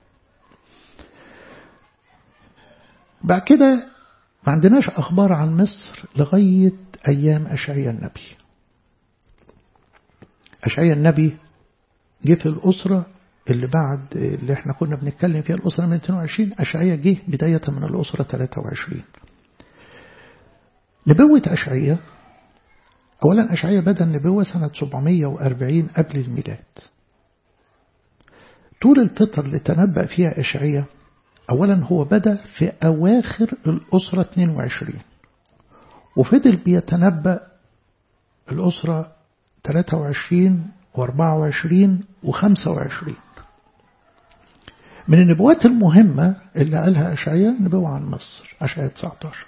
بعد كده ما عندناش أخبار عن مصر لغاية أيام أشعياء النبي. أشعياء النبي جه في الأسرة اللي بعد اللي احنا كنا بنتكلم فيها، الأسرة من اثنين وعشرين. أشعياء جه بداية من الأسرة ثلاثة وعشرين. نبوة أشعياء، أولا أشعياء بدأ النبوة سنة سبعمائة وأربعين قبل الميلاد. طول الفترة اللي تنبأ فيها أشعياء أولا هو بدأ في أواخر الأسرة اثنين وعشرين، وفضل بيتنبأ الأسرة ثلاثة وعشرين وأربعة وعشرين وخمسة وعشرين. من النبوات المهمة اللي قالها أشعياء نبوة عن مصر، أشعياء تسعة عشر.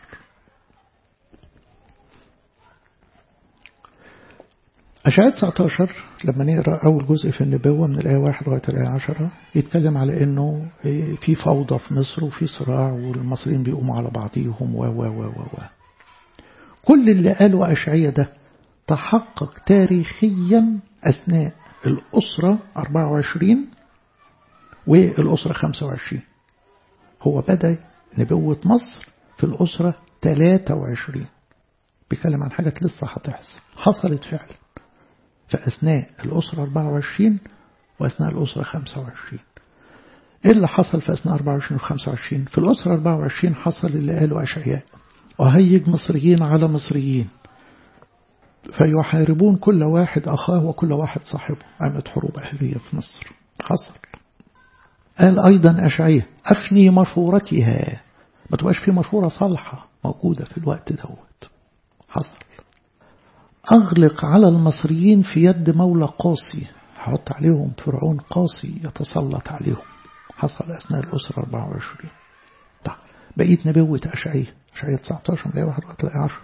أشعياء تسعة عشر لما نقرأ أول جزء في النبوة من الآية واحد لغاية الآية عشرة يتكلم على إنه في فوضى في مصر وفي صراع والمصريين بيقوموا على بعضيهم و و و و كل اللي قاله أشعياء ده تحقق تاريخيا أثناء الأسرة أربعة وعشرين والأسرة خمسة وعشرين. هو بدأ نبوة مصر في الأسرة ثلاثة وعشرين، بيتكلم عن حاجات لسه هتحصل، حصلت فعلا في أثناء الأسرة أربعة وعشرين وأثناء الأسرة خمسة وعشرين. إيه اللي حصل في أثناء أربعة وعشرين و خمسة وعشرين؟ في الأسرة أربعة وعشرين حصل اللي قاله أشعياء: وهيج مصريين على مصريين فيحاربون كل واحد أخاه وكل واحد صاحبه. قامت حروب أهلية في مصر. حصل. قال أيضا أشعياء: أفني مشورتها، ما تبقاش في مشورة صالحة موجودة في الوقت دوت. حصل. أغلق على المصريين في يد مولى قاسي، حط عليهم فرعون قاسي يتسلط عليهم. حصل أثناء الأسرة أربعة وعشرين. طيب بقيت نبوة أشعياء، أشعياء تسعة عشر من واحد لغاية عشرة.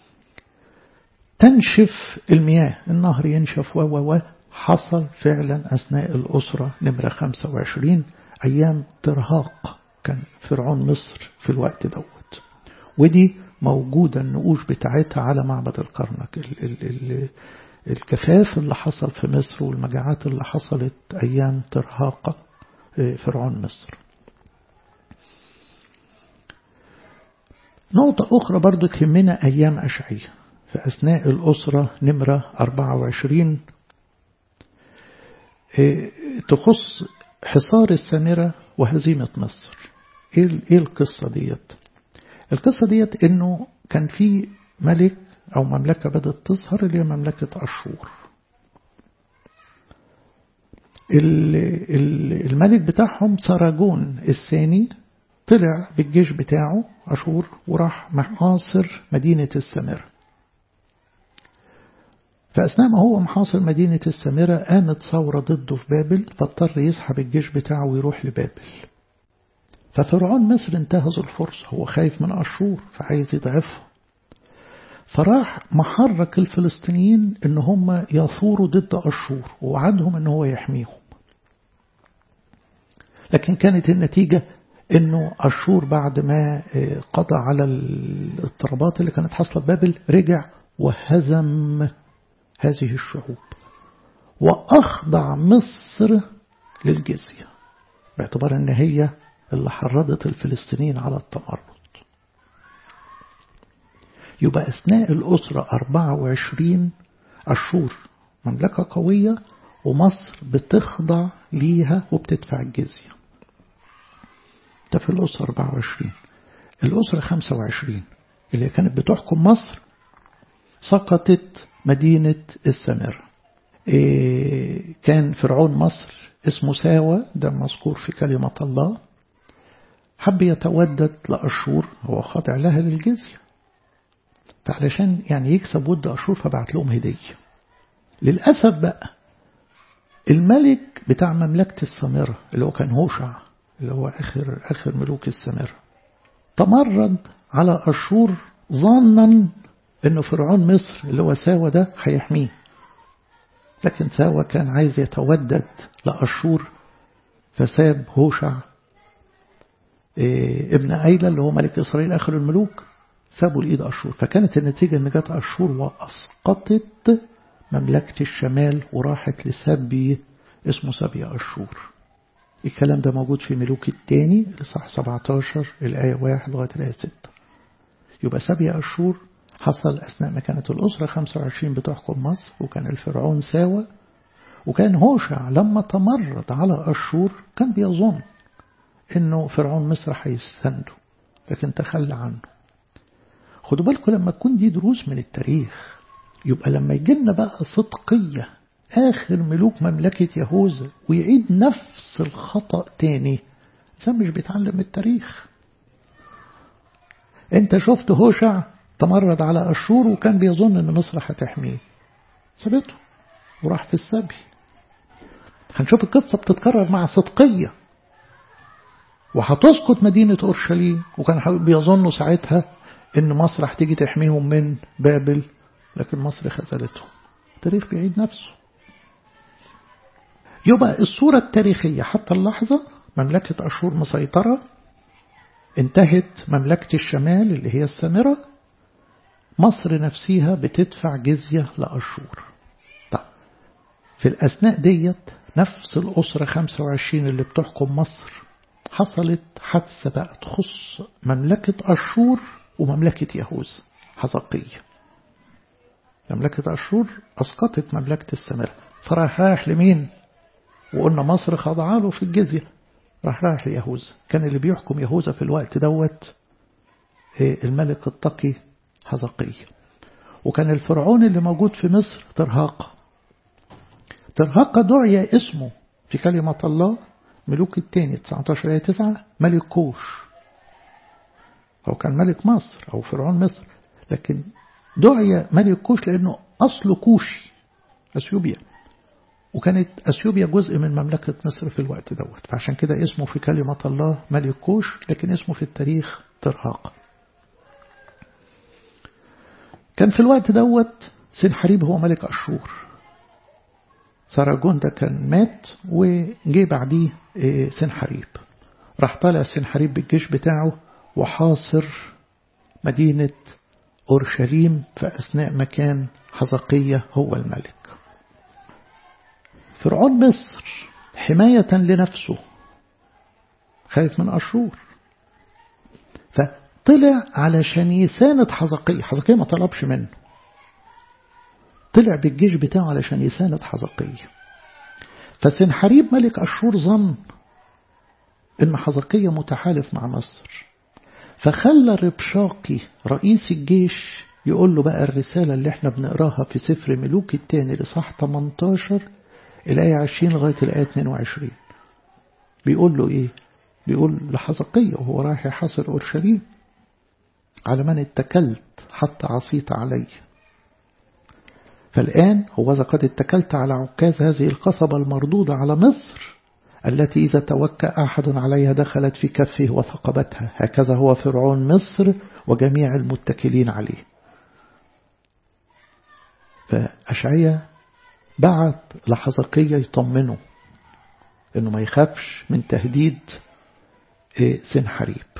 تنشف المياه، النهر ينشف و و حصل فعلا أثناء الأسرة نمرة خمسة وعشرين، أيام ترهاق كان فرعون مصر في الوقت دوت. ودي موجودة النقوش بتاعتها على معبد الكرنك، ال ال ال الكفاف اللي حصل في مصر والمجاعات اللي حصلت أيام ترهاق فرعون مصر. نقطة أخرى برضو تهمنا أيام أشعياء في أثناء الأسرة نمرة أربعة وعشرين، تخص حصار السامرة وهزيمة مصر. إيه القصة ديت؟ القصة ديت إنه كان في ملك أو مملكة بدأت تظهر اللي هي مملكة أشور. الملك بتاعهم سراجون الثاني طلع بالجيش بتاعه أشور وراح محاصر مدينة السامرة. فأثناء ما هو محاصر مدينة السامرة قامت ثورة ضده في بابل، فاضطر يسحب الجيش بتاعه ويروح لبابل. ففرعون مصر انتهز الفرصة، هو خايف من أشور فعايز يضعفه، فراح محرك الفلسطينيين ان هم يثوروا ضد أشور ووعدهم ان هو يحميهم. لكن كانت النتيجة انه أشور بعد ما قضى على الاضطرابات اللي كانت حصلت بابل رجع وهزم هذه الشعوب وأخضع مصر للجزية، باعتبار ان هي اللي حرضت الفلسطينيين على التمرد. يبقى أثناء الأسرة أربعة وعشرين أشور مملكة قوية ومصر بتخضع ليها وبتدفع الجزية. ده في الأسرة أربعة وعشرين. الأسرة خمسة وعشرين اللي كانت بتحكم مصر سقطت مدينة السامرة. إيه كان فرعون مصر اسمه ساوى، ده مذكور في كلمة الله، حب يتودد لأشور، هو خاضع لها للجزية، فعلشان يعني يكسب ود أشور فبعت لهم هدية. للأسف بقى الملك بتاع مملكة السامرة اللي هو كان هوشع، اللي هو آخر آخر ملوك السامرة، تمرد على أشور ظنا إنه فرعون مصر اللي هو ساوى ده هيحميه. لكن ساوى كان عايز يتودد لأشور فساب هوشع إيه ابن أيلة اللي هو ملك إسرائيل آخر الملوك، سابوا الإيد أشور. فكانت النتيجة أن جت أشور وأسقطت مملكة الشمال وراحت لسبي اسمه سبي أشور. الكلام ده موجود في ملوك الثاني الإصحاح سبعة عشر الآية واحد لغاية الآية ستة. يبقى سبي أشور حصل أثناء ما كانت الأسرة خمسة وعشرين بتحكم مصر، وكان الفرعون ساوى، وكان هوشع لما تمرد على أشور كان بيظن إنه فرعون مصر هيستنده لكن تخلى عنه. خدوا بالكم لما تكون دي دروس من التاريخ، يبقى لما يجينا بقى صدقية آخر ملوك مملكة يهوذا ويعيد نفس الخطأ تاني، ده مش بيتعلم التاريخ. انت شفت هوشع تمرد على أشور وكان بيظن أن مصر هتحميه، سابته وراح في السبي. هنشوف القصة بتتكرر مع صدقية، وهتسقط مدينة أورشليم، وكان بيظنوا ساعتها أن مصر هتيجي تحميهم من بابل، لكن مصر خذلتهم. التاريخ بيعيد نفسه. يبقى الصورة التاريخية حتى اللحظة مملكة أشور مسيطرة، انتهت مملكة الشمال اللي هي السامرة، مصر نفسها بتدفع جزية لأشور. طيب في الأثناء ديت نفس الأسرة خمسة وعشرين اللي بتحكم مصر حصلت حادثة بقى تخص مملكة أشور ومملكة يهوذا حزقية. مملكة أشور أسقطت مملكة السامرة، فراح رايح لمين؟ وقلنا مصر خضعا له في الجزية، راح رايح ليهوذا. كان اللي بيحكم يهوذا في الوقت دوت الملك التقي حزقية، وكان الفرعون اللي موجود في مصر ترهاقة. ترهاقة دعي اسمه في كلمة الله ملوك الثاني تسعة عشر آية تسعة ملك كوش، هو كان ملك مصر أو فرعون مصر، لكن دعي ملك كوش لأنه أصله كوشي أثيوبيا، وكانت أثيوبيا جزء من مملكة مصر في الوقت دوت، فعشان كده اسمه في كلمة الله ملك كوش، لكن اسمه في التاريخ ترهاقة. كان في الوقت دوت سنحريب هو ملك أشور. ساراجون ده كان مات وجي بعديه سنحريب. راح طالع سنحريب بالجيش بتاعه وحاصر مدينة أورشليم في أثناء ما كان حزقية هو الملك. فرعون مصر حماية لنفسه خايف من أشور، فطلع علشان يساند حزقية. حزقية ما طلبش منه، طلع بالجيش بتاعه علشان يساند حزقية. فسنحريب ملك أشور ظن إن حزقية متحالف مع مصر، فخلى ربشاقي رئيس الجيش يقول له بقى الرسالة اللي احنا بنقراها في سفر ملوك الثاني لصح ثمانية عشر الآية عشرين لغاية الآية اثنين وعشرين. بيقول له إيه؟ بيقول لحزقية وهو رايح يحاصر أورشليم: على من اتكلت حتى عصيت علي، فالآن هو قد اتكلت على عكاز هذه القصبة المردودة على مصر، التي إذا توكأ أحد عليها دخلت في كفه وثقبتها، هكذا هو فرعون مصر وجميع المتكلين عليه. فأشعياء بعت لحزقية يطمنه إنه ما يخافش من تهديد سنحريب.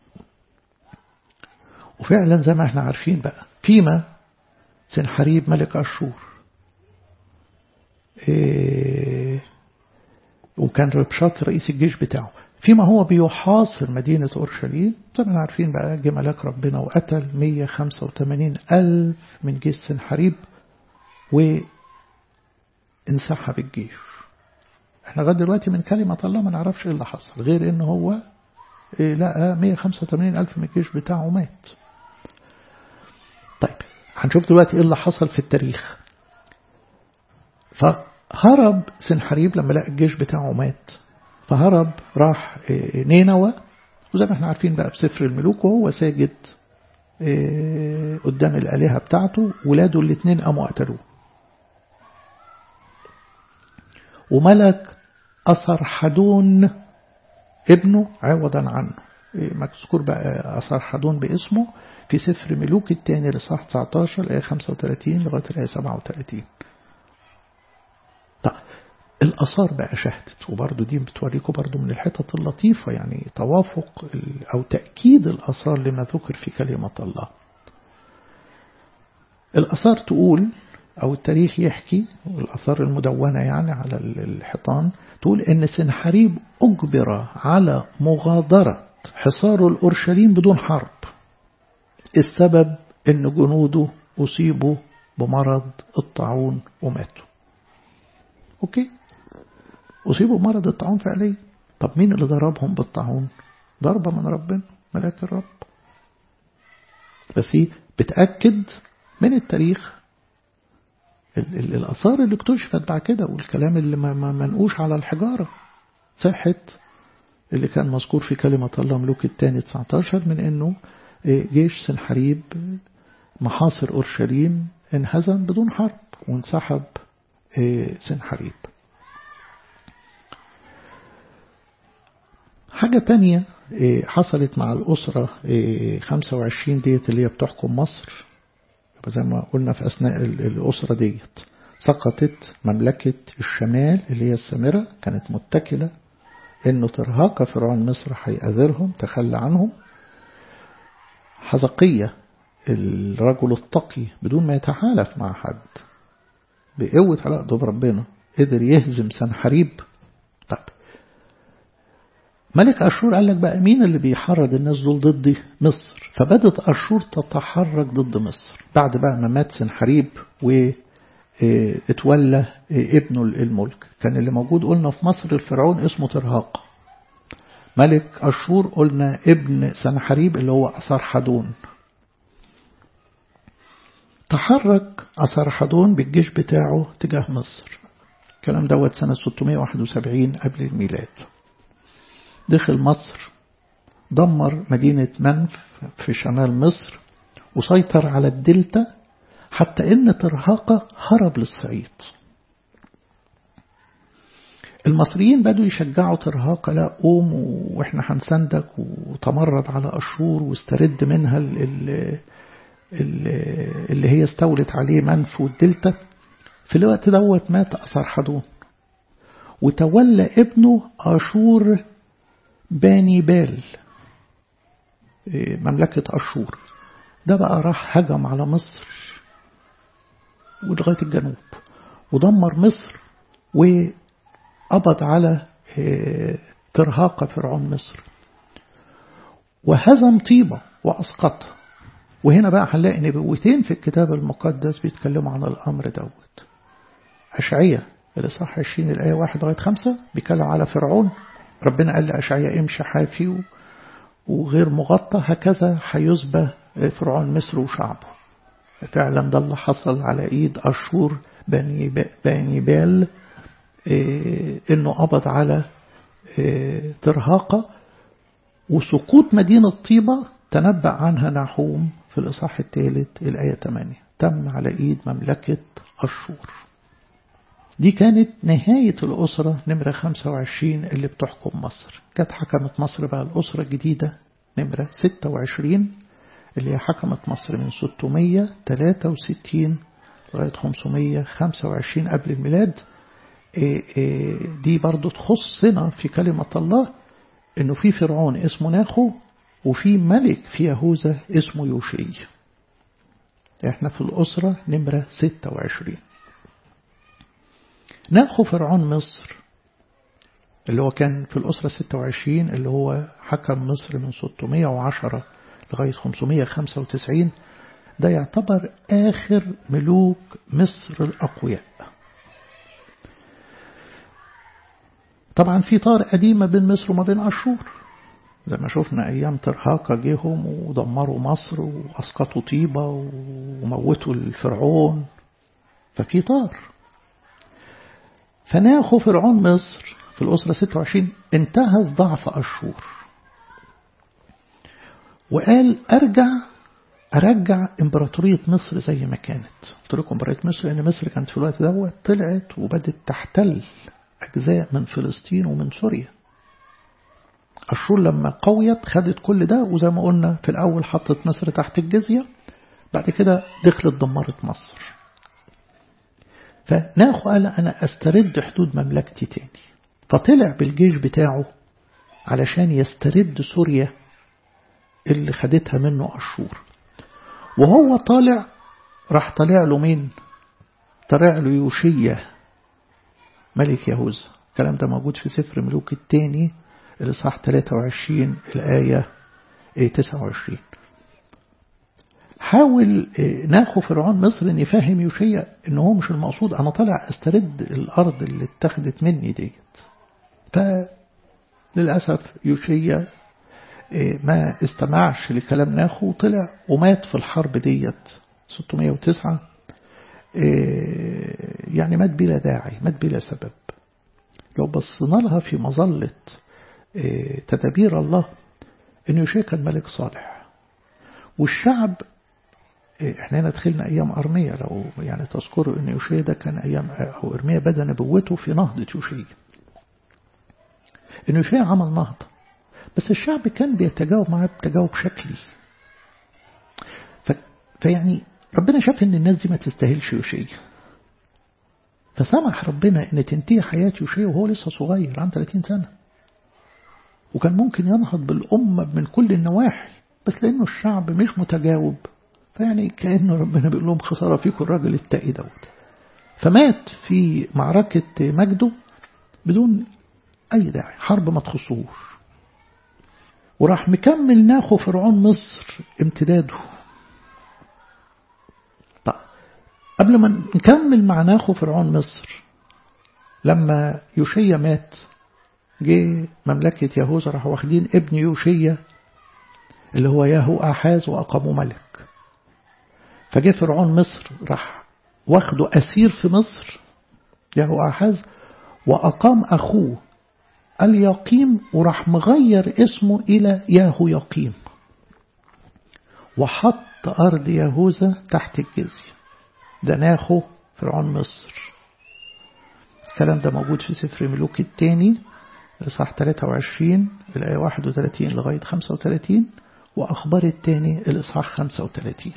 وفعلا زي ما احنا عارفين بقى فيما سنحريب ملك أشور إيه وكان ربشاقي رئيس الجيش بتاعه، فيما هو بيحاصر مدينة أورشليم زي ما عارفين بقى جه ملاك ربنا وقتل مية وخمسة وثمانين ألف من جيش سنحريب وانسحب الجيش. احنا لغايه دلوقتي من كلمة الله ما نعرفش ايه اللي حصل، غير انه هو إيه لقى مية وخمسة وثمانين ألف من الجيش بتاعه مات. طيب هنشوف دلوقتي ايه اللي حصل في التاريخ. فهرب سنحريب لما لقى الجيش بتاعه مات، فهرب راح نينوى، وزي ما احنا عارفين بقى في سفر الملوك وهو ساجد قدام الآلهة بتاعته ولاده الاثنين قاموا قتلوه. وملك أسرحدون ابنه عوضا عنه، مذكور بقى أسرحدون باسمه في سفر ملوك الثاني لصح تسعة عشر الآية خمسة وثلاثين لغاية الآية سبعة وثلاثين. طيب الآثار بقى شهدت، وبرضو دي بتوريكم برضو من الحتت اللطيفة يعني توافق أو تأكيد الآثار لما ذكر في كلمة الله. الآثار تقول أو التاريخ يحكي، والآثار المدونة يعني على الحيطان تقول إن سنحريب أجبر على مغادرة حصار الأورشليم بدون حرب. السبب إن جنوده أصيبوا بمرض الطاعون وماتوا. أوكي، أصيبوا بمرض الطاعون فعليا. طب مين اللي ضربهم بالطاعون؟ ضربة من ربنا، ملاك الرب. بس هي بتأكد من التاريخ الآثار اللي اكتشفت بعد كده والكلام اللي ما منقوش على الحجارة صحة اللي كان مذكور في كلمة الله ملوك الثاني تسعة عشر من إنه جيش سنحريب محاصر أورشليم انهزم بدون حرب وانسحب سنحريب. حاجة تانية حصلت مع الأسرة خمسة وعشرين ديت اللي هي بتحكم مصر. زي ما قلنا في أثناء الأسرة ديت سقطت مملكة الشمال اللي هي السامرة، كانت متكلة إنه ترهاق فرعون مصر هيأذرهم، تخلى عنهم. حزقية الرجل التقي بدون ما يتحالف مع حد بقوة علاقته بربنا قدر يهزم سنحريب. طيب ملك أشور قال لك بقى مين اللي بيحرض الناس دول ضدي؟ مصر. فبدت أشور تتحرك ضد مصر بعد بقى ما مات سنحريب واتولى ابنه الملك. كان اللي موجود قلنا في مصر الفرعون اسمه ترهاق. ملك أشور قلنا ابن سنحريب اللي هو أسرحدون. تحرك أسرحدون بالجيش بتاعه تجاه مصر. الكلام دوت سنة ستمائة وواحد وسبعين قبل الميلاد. دخل مصر، دمر مدينة منف في شمال مصر وسيطر على الدلتا حتى إن ترهاقة هرب للصعيد. المصريين بدوا يشجعوا ترهاقة، لا قوم وإحنا هنسندك وتمرد على أشور واسترد منها اللي, اللي هي استولت عليه منف والدلتا. في الوقت دوت مات أسرحدون وتولى ابنه أشور باني بال مملكة أشور. ده بقى راح هجم على مصر ولغاية الجنوب ودمر مصر وقبض على ترهاق فرعون مصر وهزم طيبة وأسقطها. وهنا بقى هنلاقي نبوتين في الكتاب المقدس بيتكلموا عن الأمر دوت. أشعية الإصحاح عشرين الآية واحد لغاية خمسة بيتكلم على فرعون. ربنا قال لأشعية امشي حافي وغير مغطى، هكذا هيذبح فرعون مصر وشعبه. فعلا ده اللي حصل على ايد أشور بني بني بال، إيه انه قبض على إيه ترهاقة. وسقوط مدينة طيبة تنبأ عنها نحوم في الإصحاح الثالث الآية ثمانية، تم على ايد مملكة أشور. دي كانت نهاية الأسرة نمرة خمسة وعشرين اللي بتحكم مصر. كانت حكمت مصر بقى الأسرة الجديدة نمرة ستة وعشرين اللي هي حكمت مصر من ستمائة وثلاثة وستين لغاية خمسمائة وخمسة وعشرين قبل الميلاد. دي برضو تخصنا في كلمة الله إنه في فرعون اسمه ناخو وفي ملك في يهوذا اسمه يوشي. احنا في الأسرة نمرة ستة وعشرين. ناخو فرعون مصر اللي هو كان في الأسرة ستة وعشرين اللي هو حكم مصر من ستمائة وعشرة لغاية خمسمائة وخمسة وتسعين. ده يعتبر آخر ملوك مصر الأقوياء. طبعا في طار قديمة بين مصر وما بين أشور زي ما شفنا أيام ترهاقة جيهم ودمروا مصر وأسقطوا طيبة وموتوا الفرعون، ففي طار. فناخو فرعون مصر في الأسرة ستة وعشرين انتهز ضعف أشور وقال أرجع أرجع إمبراطورية مصر زي ما كانت. قلت لكم إمبراطورية مصر لأن مصر كانت في الوقت دوت طلعت وبدت تحتل أجزاء من فلسطين ومن سوريا. أشور لما قويت خدت كل ده، وزي ما قلنا في الأول حطت مصر تحت الجزية، بعد كده دخلت دمرت مصر. فناخو قال أنا أسترد حدود مملكتي تاني، فطلع بالجيش بتاعه علشان يسترد سوريا اللي خدتها منه أشور. وهو طالع راح طالع له مين؟ طالع له يوشية ملك يهوذا. الكلام ده موجود في سفر ملوك الثاني الإصحاح ثلاثة وعشرين الآية تسعة وعشرين. حاول ناخو فرعون مصر ان يفهم يوشيا ان هو مش المقصود انا طالع استرد الارض اللي اتخذت مني ديت. فللاسف يوشيا ما استمعش لكلام ناخو وطلع ومات في الحرب ديت ستمائة وتسعة. يعني مات بلا داعي، مات بلا سبب. لو بصينا لها في مظلة تدابير الله ان يوشيا كان ملك صالح والشعب احنا هنا دخلنا أيام أرمية، لو يعني تذكروا أن يوشيا ده كان أيام أو إرميا بدأ نبوته في نهضة يوشيا. أن يوشيا عمل نهضة بس الشعب كان بيتجاوب معاه بتجاوب شكلي. فيعني ربنا شاف أن الناس دي ما تستاهلش يوشيا، فسمح ربنا أن تنتهي حياة يوشيا وهو لسه صغير عن ثلاثين سنة، وكان ممكن ينهض بالأمة من كل النواحي، بس لأنه الشعب مش متجاوب فيعني كأنه ربنا بيقول لهم خسارة فيكم الراجل التقي دوت. فمات في معركة مجده بدون أي داعي، حرب ما تخصوش، وراح مكمل ناخو فرعون مصر امتداده. طيب قبل ما نكمل مع ناخو فرعون مصر، لما يوشيا مات جه مملكة يهوذا راح واخدين ابن يوشيا اللي هو ياهو آحاز وأقاموا ملك. فجه فرعون مصر راح واخده أسير في مصر ياهو آحاز، وأقام أخوه اليقيم وراح مغير اسمه إلى ياهو يقيم، وحط أرض يهوذا تحت الجزية. ده ناخو فرعون مصر. الكلام ده موجود في سفر ملوك الثاني الإصحاح ثلاثة وعشرين الآية واحد وثلاثين لغاية خمسة وثلاثين، وأخبار الثاني الإصحاح خمسة وثلاثين.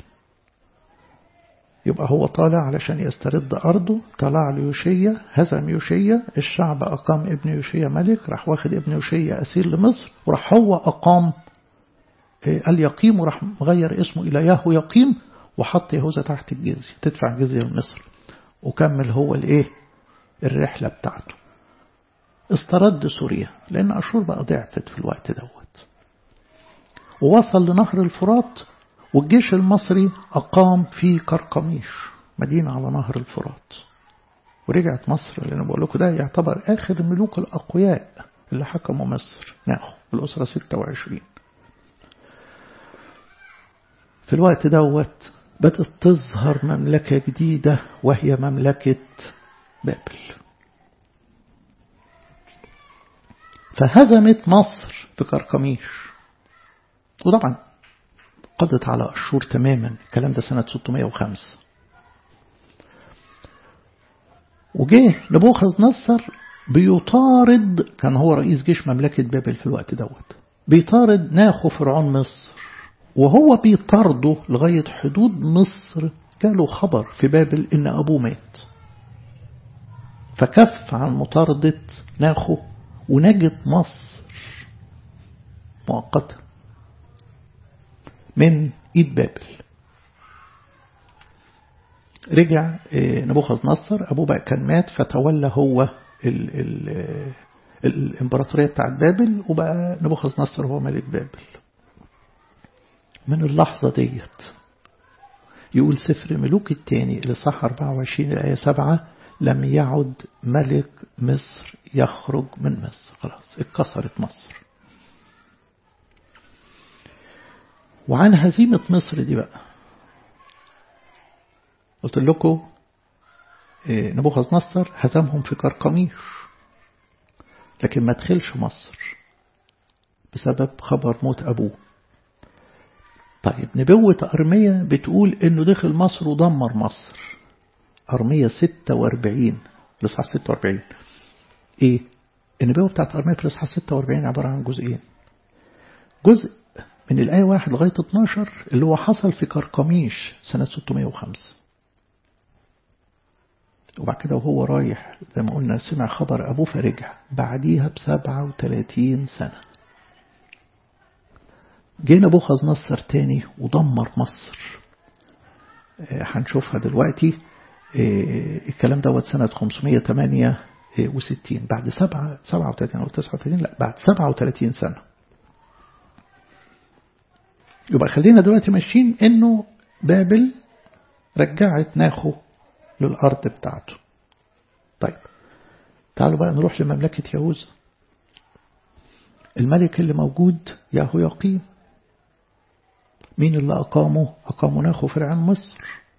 يبقى هو طالع علشان يسترد أرضه، طلع ليوشيا، هزم يوشيا، الشعب أقام ابن يوشيا ملك، راح واخد ابن يوشيا أسير لمصر، وراح هو أقام اليقيم وراح مغير اسمه إلى ياهو يقيم، وحط يهوذا تحت الجزية تدفع جزية لمصر، وكمل هو الإيه الرحلة بتاعته. استرد سوريا لأن أشور بقى ضعفت في الوقت دوت، ووصل لنهر الفرات، والجيش المصري أقام في قرقميش مدينة على نهر الفرات، ورجعت مصر. لأن بقول لكم ده يعتبر آخر الملوك الأقوياء اللي حكموا مصر، ناخو الأسرة ستة وعشرين. في الوقت دوت بدأت تظهر مملكة جديدة وهي مملكة بابل، فهزمت مصر في قرقميش، وطبعا قضت على أشور تماما. الكلام ده سنة ستمائة وخمسة. وجه نبوخذ نصر بيطارد، كان هو رئيس جيش مملكة بابل في الوقت دوت، بيطارد ناخو فرعون مصر، وهو بيطارده لغاية حدود مصر جاله خبر في بابل إن أبوه مات، فكف عن مطاردة ناخو ونجت مصر مؤقتا من إيد بابل. رجع نبوخذ نصر، أبوه بقى كان مات، فتولى هو ال ال الإمبراطورية بتاعت بابل، وبقى نبوخذ نصر هو ملك بابل. من اللحظة ديت يقول سفر ملوك الثاني الإصحاح أربعة وعشرين الآية سبعة: لم يعد ملك مصر يخرج من مصر. خلاص اتكسرت مصر. وعن هزيمة مصر دي بقى قلت لكم نبوخذ نصر هزمهم في قرقميش، لكن ما دخلش مصر بسبب خبر موت أبوه. طيب نبوة أرمية بتقول إنه دخل مصر ودمر مصر. أرمية ستة وأربعين الإصحاح ستة وأربعين. إيه النبوة بتاعت أرمية في الإصحاح ستة وأربعين؟ عبارة عن جزئين. جزء من الآية واحد لغاية اتناشر اللي هو حصل في قرقميش سنة ستمائة وخمسة، وبعد كده وهو رايح زي ما قلنا سمع خبر أبوه فرجع بعديها بسبعة وثلاثين سنة. جينا نبوخذ نصر تاني ودمر مصر. هنشوفها دلوقتي. الكلام دوت سنة خمسمائة وثمانية وستين، بعد سبعة سبعة وثلاثين أو تسعة وثلاثين، لا بعد سبعة وثلاثين سنة. يبقى خلينا دلوقتي ماشيين إنه بابل رجعت ناخو للأرض بتاعته. طيب تعالوا بقى نروح لمملكة يهوذا. الملك اللي موجود ياهو يقيم. مين اللي أقامه؟ أقاموا ناخو فرعون مصر.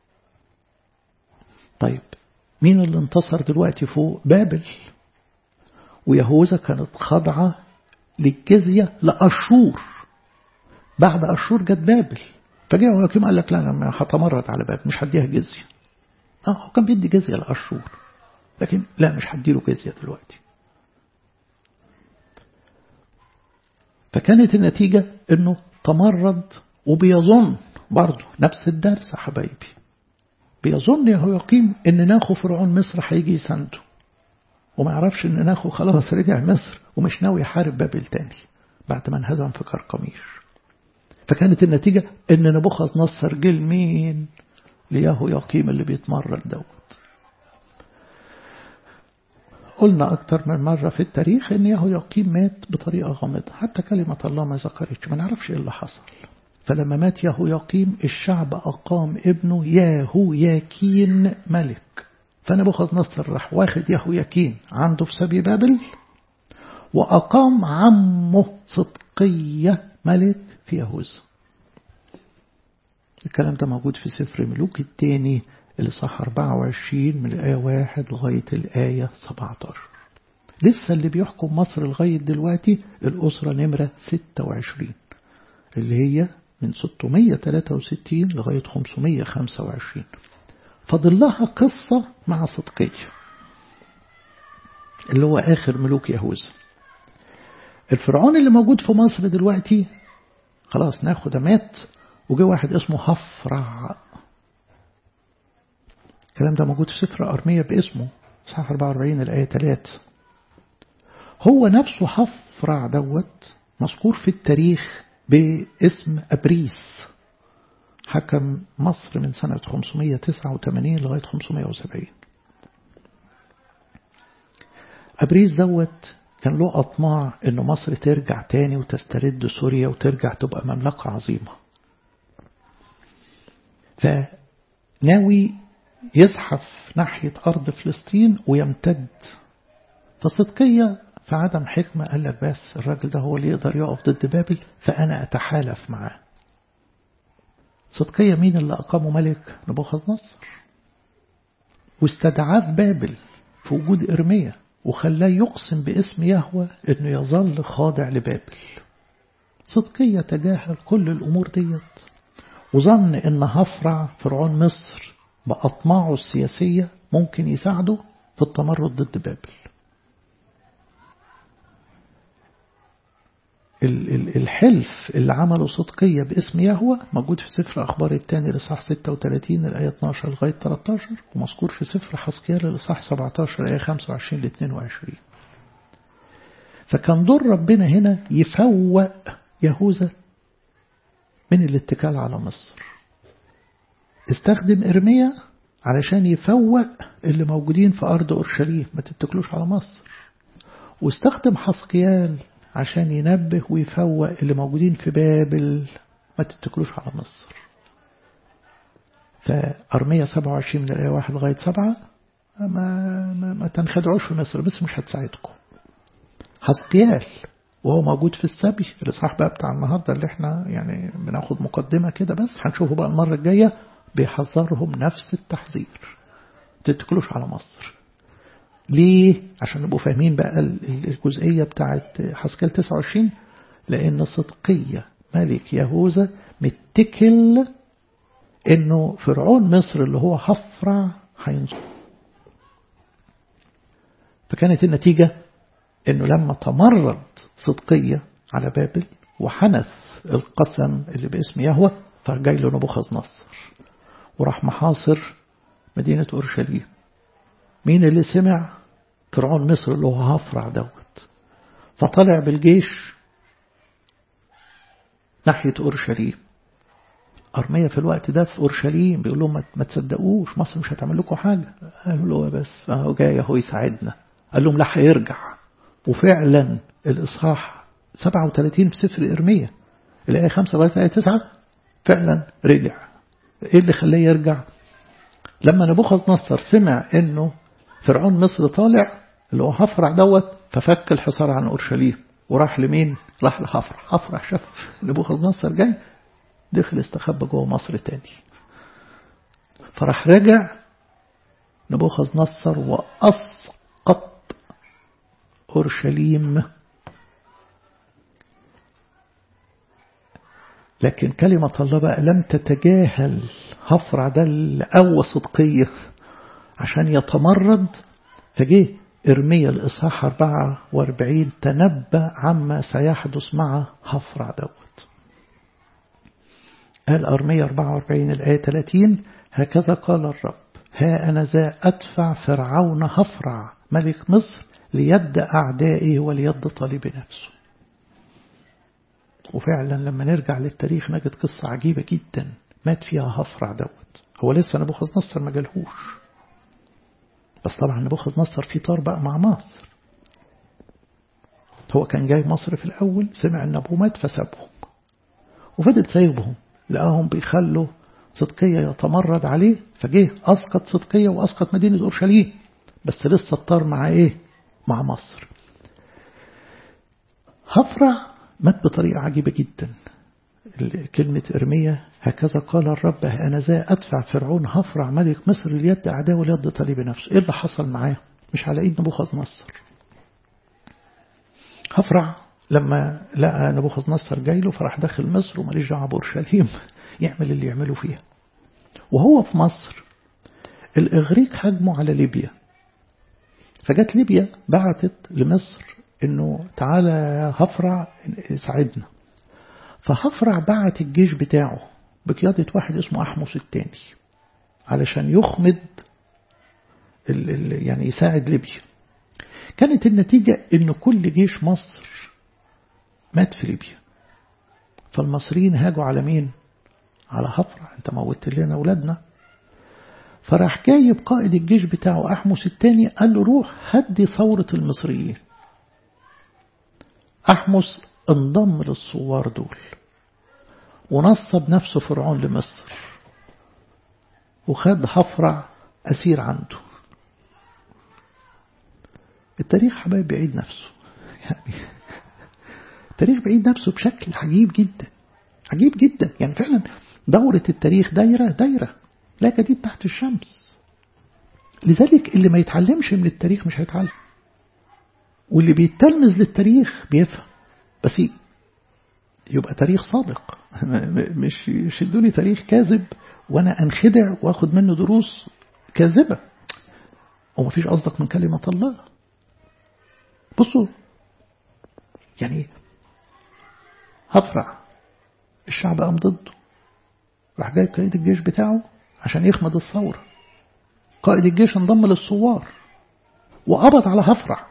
طيب مين اللي انتصر دلوقتي فوق؟ بابل. ويهوذا كانت خاضعة للجزية لأشور. بعد أشور جت بابل. فجاء يهوياقيم قال لك لا أنا هتمرد على بابل مش هديها جزية. اه هو كان بيدي جزية لأشور لكن لا مش هديله جزية دلوقتي. فكانت النتيجة انه تمرد وبيظن برضه نفس الدرس يا حبايبي. بيظن يهوياقيم ان ناخو فرعون مصر هيجي يسنده وما يعرفش ان ناخو خلاص رجع مصر ومش ناوي يحارب بابل تاني بعد ما انهزم في كرقميش. فكانت النتيجة ان نبوخذ نصر جه مين؟ ليهوياقيم اللي بيتمرد دوت. قلنا أكتر من مرة في التاريخ إن يهوياقيم مات بطريقة غامضة حتى كلمة الله ما ذكرتش ما نعرفش إيه اللي حصل. فلما مات يهوياقيم الشعب أقام ابنه يهوياكين ملك. فنبوخذ نصر راح واخد يهوياكين عنده في سبي بابل وأقام عمه صدقية ملك في يهوذا. الكلام ده موجود في سفر ملوك الثاني الإصحاح أربعة وعشرين من الآية واحد لغاية الآية سبعة عشر. لسه اللي بيحكم مصر لغاية دلوقتي الأسرة نمرة ستة وعشرين اللي هي من ستمائة وثلاثة وستين لغاية خمسمائة وخمسة وعشرين. فضل لها قصة مع صدقية اللي هو آخر ملوك يهوذا. الفرعون اللي موجود في مصر دلوقتي خلاص ناخد مات وجه واحد اسمه هفرع. الكلام ده موجود في سفر أرميا باسمه صح أربعة وأربعين الآية ثلاثة. هو نفسه هفرع دوت مذكور في التاريخ باسم أبريس حكم مصر من سنة خمسمائة وتسعة وثمانين لغاية خمسمائة وسبعين. أبريس دوت كان له أطماع إنه مصر ترجع تاني وتسترد سوريا وترجع تبقى مملكة عظيمة. فناوي يزحف ناحية أرض فلسطين ويمتد. فصدقية في عدم حكمة قال لك بس الراجل ده هو اللي يقدر يقف ضد بابل فأنا أتحالف معاه. صدقية مين اللي أقامه ملك؟ نبوخذ نصر. واستدعاه في بابل في وجود إرميا وخلاه يقسم باسم يهوه إنه يظل خاضع لبابل. صدقية تجاهل كل الأمور ديت وظن إن هفرع فرعون مصر بأطماعه السياسية ممكن يساعده في التمرد ضد بابل. الحلف اللي عمله صدقية باسم يهوه موجود في سفر أخبار الثاني الإصحاح ستة وثلاثين الآية اثناشر لغاية ثلاثة عشر ومذكور في سفر حسقيال الإصحاح سبعة عشر الآية خمسة وعشرين ل اثنين وعشرين. فكان دور ربنا هنا يفوق يهوذا من الاتكال على مصر. استخدم إرميا علشان يفوق اللي موجودين في أرض أورشليم ما تتكلوش على مصر. واستخدم حسقيال عشان ينبه ويفوق اللي موجودين في بابل ما تتكلوش على مصر. فأرميا سبعة وعشرين من الآية واحد لغاية سبعة ما, ما, ما تنخدعوش في مصر بس مش هتساعدكم. حسقيال وهو موجود في السبي الإصحاح بقى بتاع النهاردة اللي احنا يعني بناخد مقدمة كده بس هنشوفه بقى المرة الجاية بيحذرهم نفس التحذير تتكلوش على مصر. ليه؟ عشان نبقوا فاهمين بقى الجزئية بتاعت حسقيال تسعة وعشرين. لأن صدقية ملك يهوذا متكل إنه فرعون مصر اللي هو هفرع هينصر. فكانت النتيجة إنه لما تمرد صدقية على بابل وحنث القسم اللي باسم يهوه فرجع له نبوخذ نصر وراح محاصر مدينة أورشليم. مين اللي سمع؟ فرعون مصر اللي هو هفرع دوت. فطلع بالجيش ناحية أورشليم. أرميا في الوقت ده في أورشليم بيقول لهم ما تصدقوش مصر مش هتعمل لكم حاجة. قالوا له بس اهو جاي اهو يساعدنا. قال لهم لا هيرجع. وفعلا الإصحاح سبعة وثلاثين بسفر إرميا الآية خمسة لغاية الآية تسعة فعلا رجع. ايه اللي خلاه يرجع؟ لما نبوخذ نصر سمع انه فرعون مصر طالع اللي هو هفرع دوت ففك الحصار عن أورشليم وراح لمين؟ راح لهفرع. هفرع شاف نبوخذ نصر جاي دخل استخبى جوه مصر تاني. فراح رجع نبوخذ نصر وأسقط أورشليم لكن كلمة الله بقى لم تتجاهل هفرع ده القوة صدقية عشان يتمرد. فجه إرميا الإصحاح أربعة وأربعين تنبأ عما سيحدث مع هفرع دوت. قال إرميا أربعة وأربعين الآية ثلاثين هكذا قال الرب ها أنا ذا أدفع فرعون هفرع ملك مصر ليد أعدائه وليد طالب نفسه. وفعلا لما نرجع للتاريخ نجد قصة عجيبة جدا مات فيها هفرع دوت. هو لسه نبوخذ نصر ما جالهوش، بس طبعا نبوخذ نصر في طار بقى مع مصر. هو كان جاي مصر في الأول، سمع أن أبوه مات فسابهم وفضل سايبهم، لقاهم بيخلوا صدقية يتمرد عليه، فجه أسقط صدقية وأسقط مدينة أورشليم، بس لسه الطار مع إيه؟ مع مصر. هفرع مات بطريقة عجيبة جدا. كلمة إرميا هكذا قال الرب أنا ذا أدفع فرعون هفرع ملك مصر ليد أعداء وليد طالب نفسه. إيه اللي حصل معاه؟ مش على إيد نبوخذ نصر. هفرع لما لقى نبوخذ نصر جاي له فراح داخل مصر وماليش دعوه بأورشليم، يعمل اللي يعمله فيها. وهو في مصر الإغريق هجموا على ليبيا، فجت ليبيا بعتت لمصر إنه تعالى هفرع ساعدنا. فهفرع بعت الجيش بتاعه بقيادة واحد اسمه أحمس الثاني علشان يخمد ال ال يعني يساعد ليبيا. كانت النتيجة إن كل جيش مصر مات في ليبيا. فالمصريين هاجوا على مين؟ على هفرع، أنت موتت لنا أولادنا. فراح جايب قائد الجيش بتاعه أحمس الثاني قال له روح هدي ثورة المصريين. أحمس انضم للثوار دول ونصب نفسه فرعون لمصر وخد هفرع أسير عنده. التاريخ حبايب بعيد نفسه، يعني التاريخ بعيد نفسه بشكل عجيب جدا عجيب جدا. يعني فعلا دورة التاريخ دايرة دايرة لا جديد تحت الشمس. لذلك اللي ما يتعلمش من التاريخ مش هيتعلم، واللي بيتلمذ للتاريخ بيفهم، بس يبقى تاريخ صادق، مش يشدوني تاريخ كاذب وانا انخدع واخد منه دروس كاذبة ومفيش أصدق من كلمة الله. بصوا يعني هفرع الشعب قام ضده، راح جاي قائد الجيش بتاعه عشان يخمد الثورة. قائد الجيش انضم للثوار وقبض على هفرع،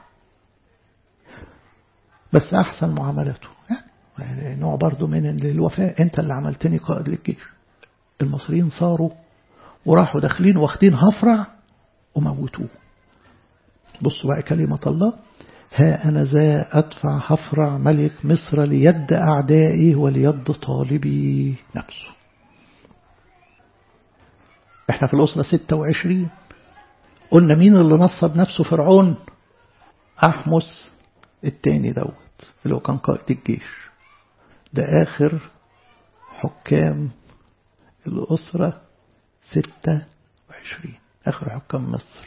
بس أحسن معاملته، يعني نوع برضو من الوفاء. أنت اللي عملتني قائد للجيش. المصريين صاروا وراحوا داخلين واخدين هفرع وموتوه. بصوا بقى كلمة الله ها أنا ذا أدفع هفرع ملك مصر ليد أعدائه وليد طالبي نفسه. احنا في الأسرة ستة وعشرين قلنا مين اللي نصب نفسه فرعون؟ أحمس التاني دوت اللي هو كان قائد الجيش. ده آخر حكام الأسرة ستة وعشرين، آخر حكام مصر.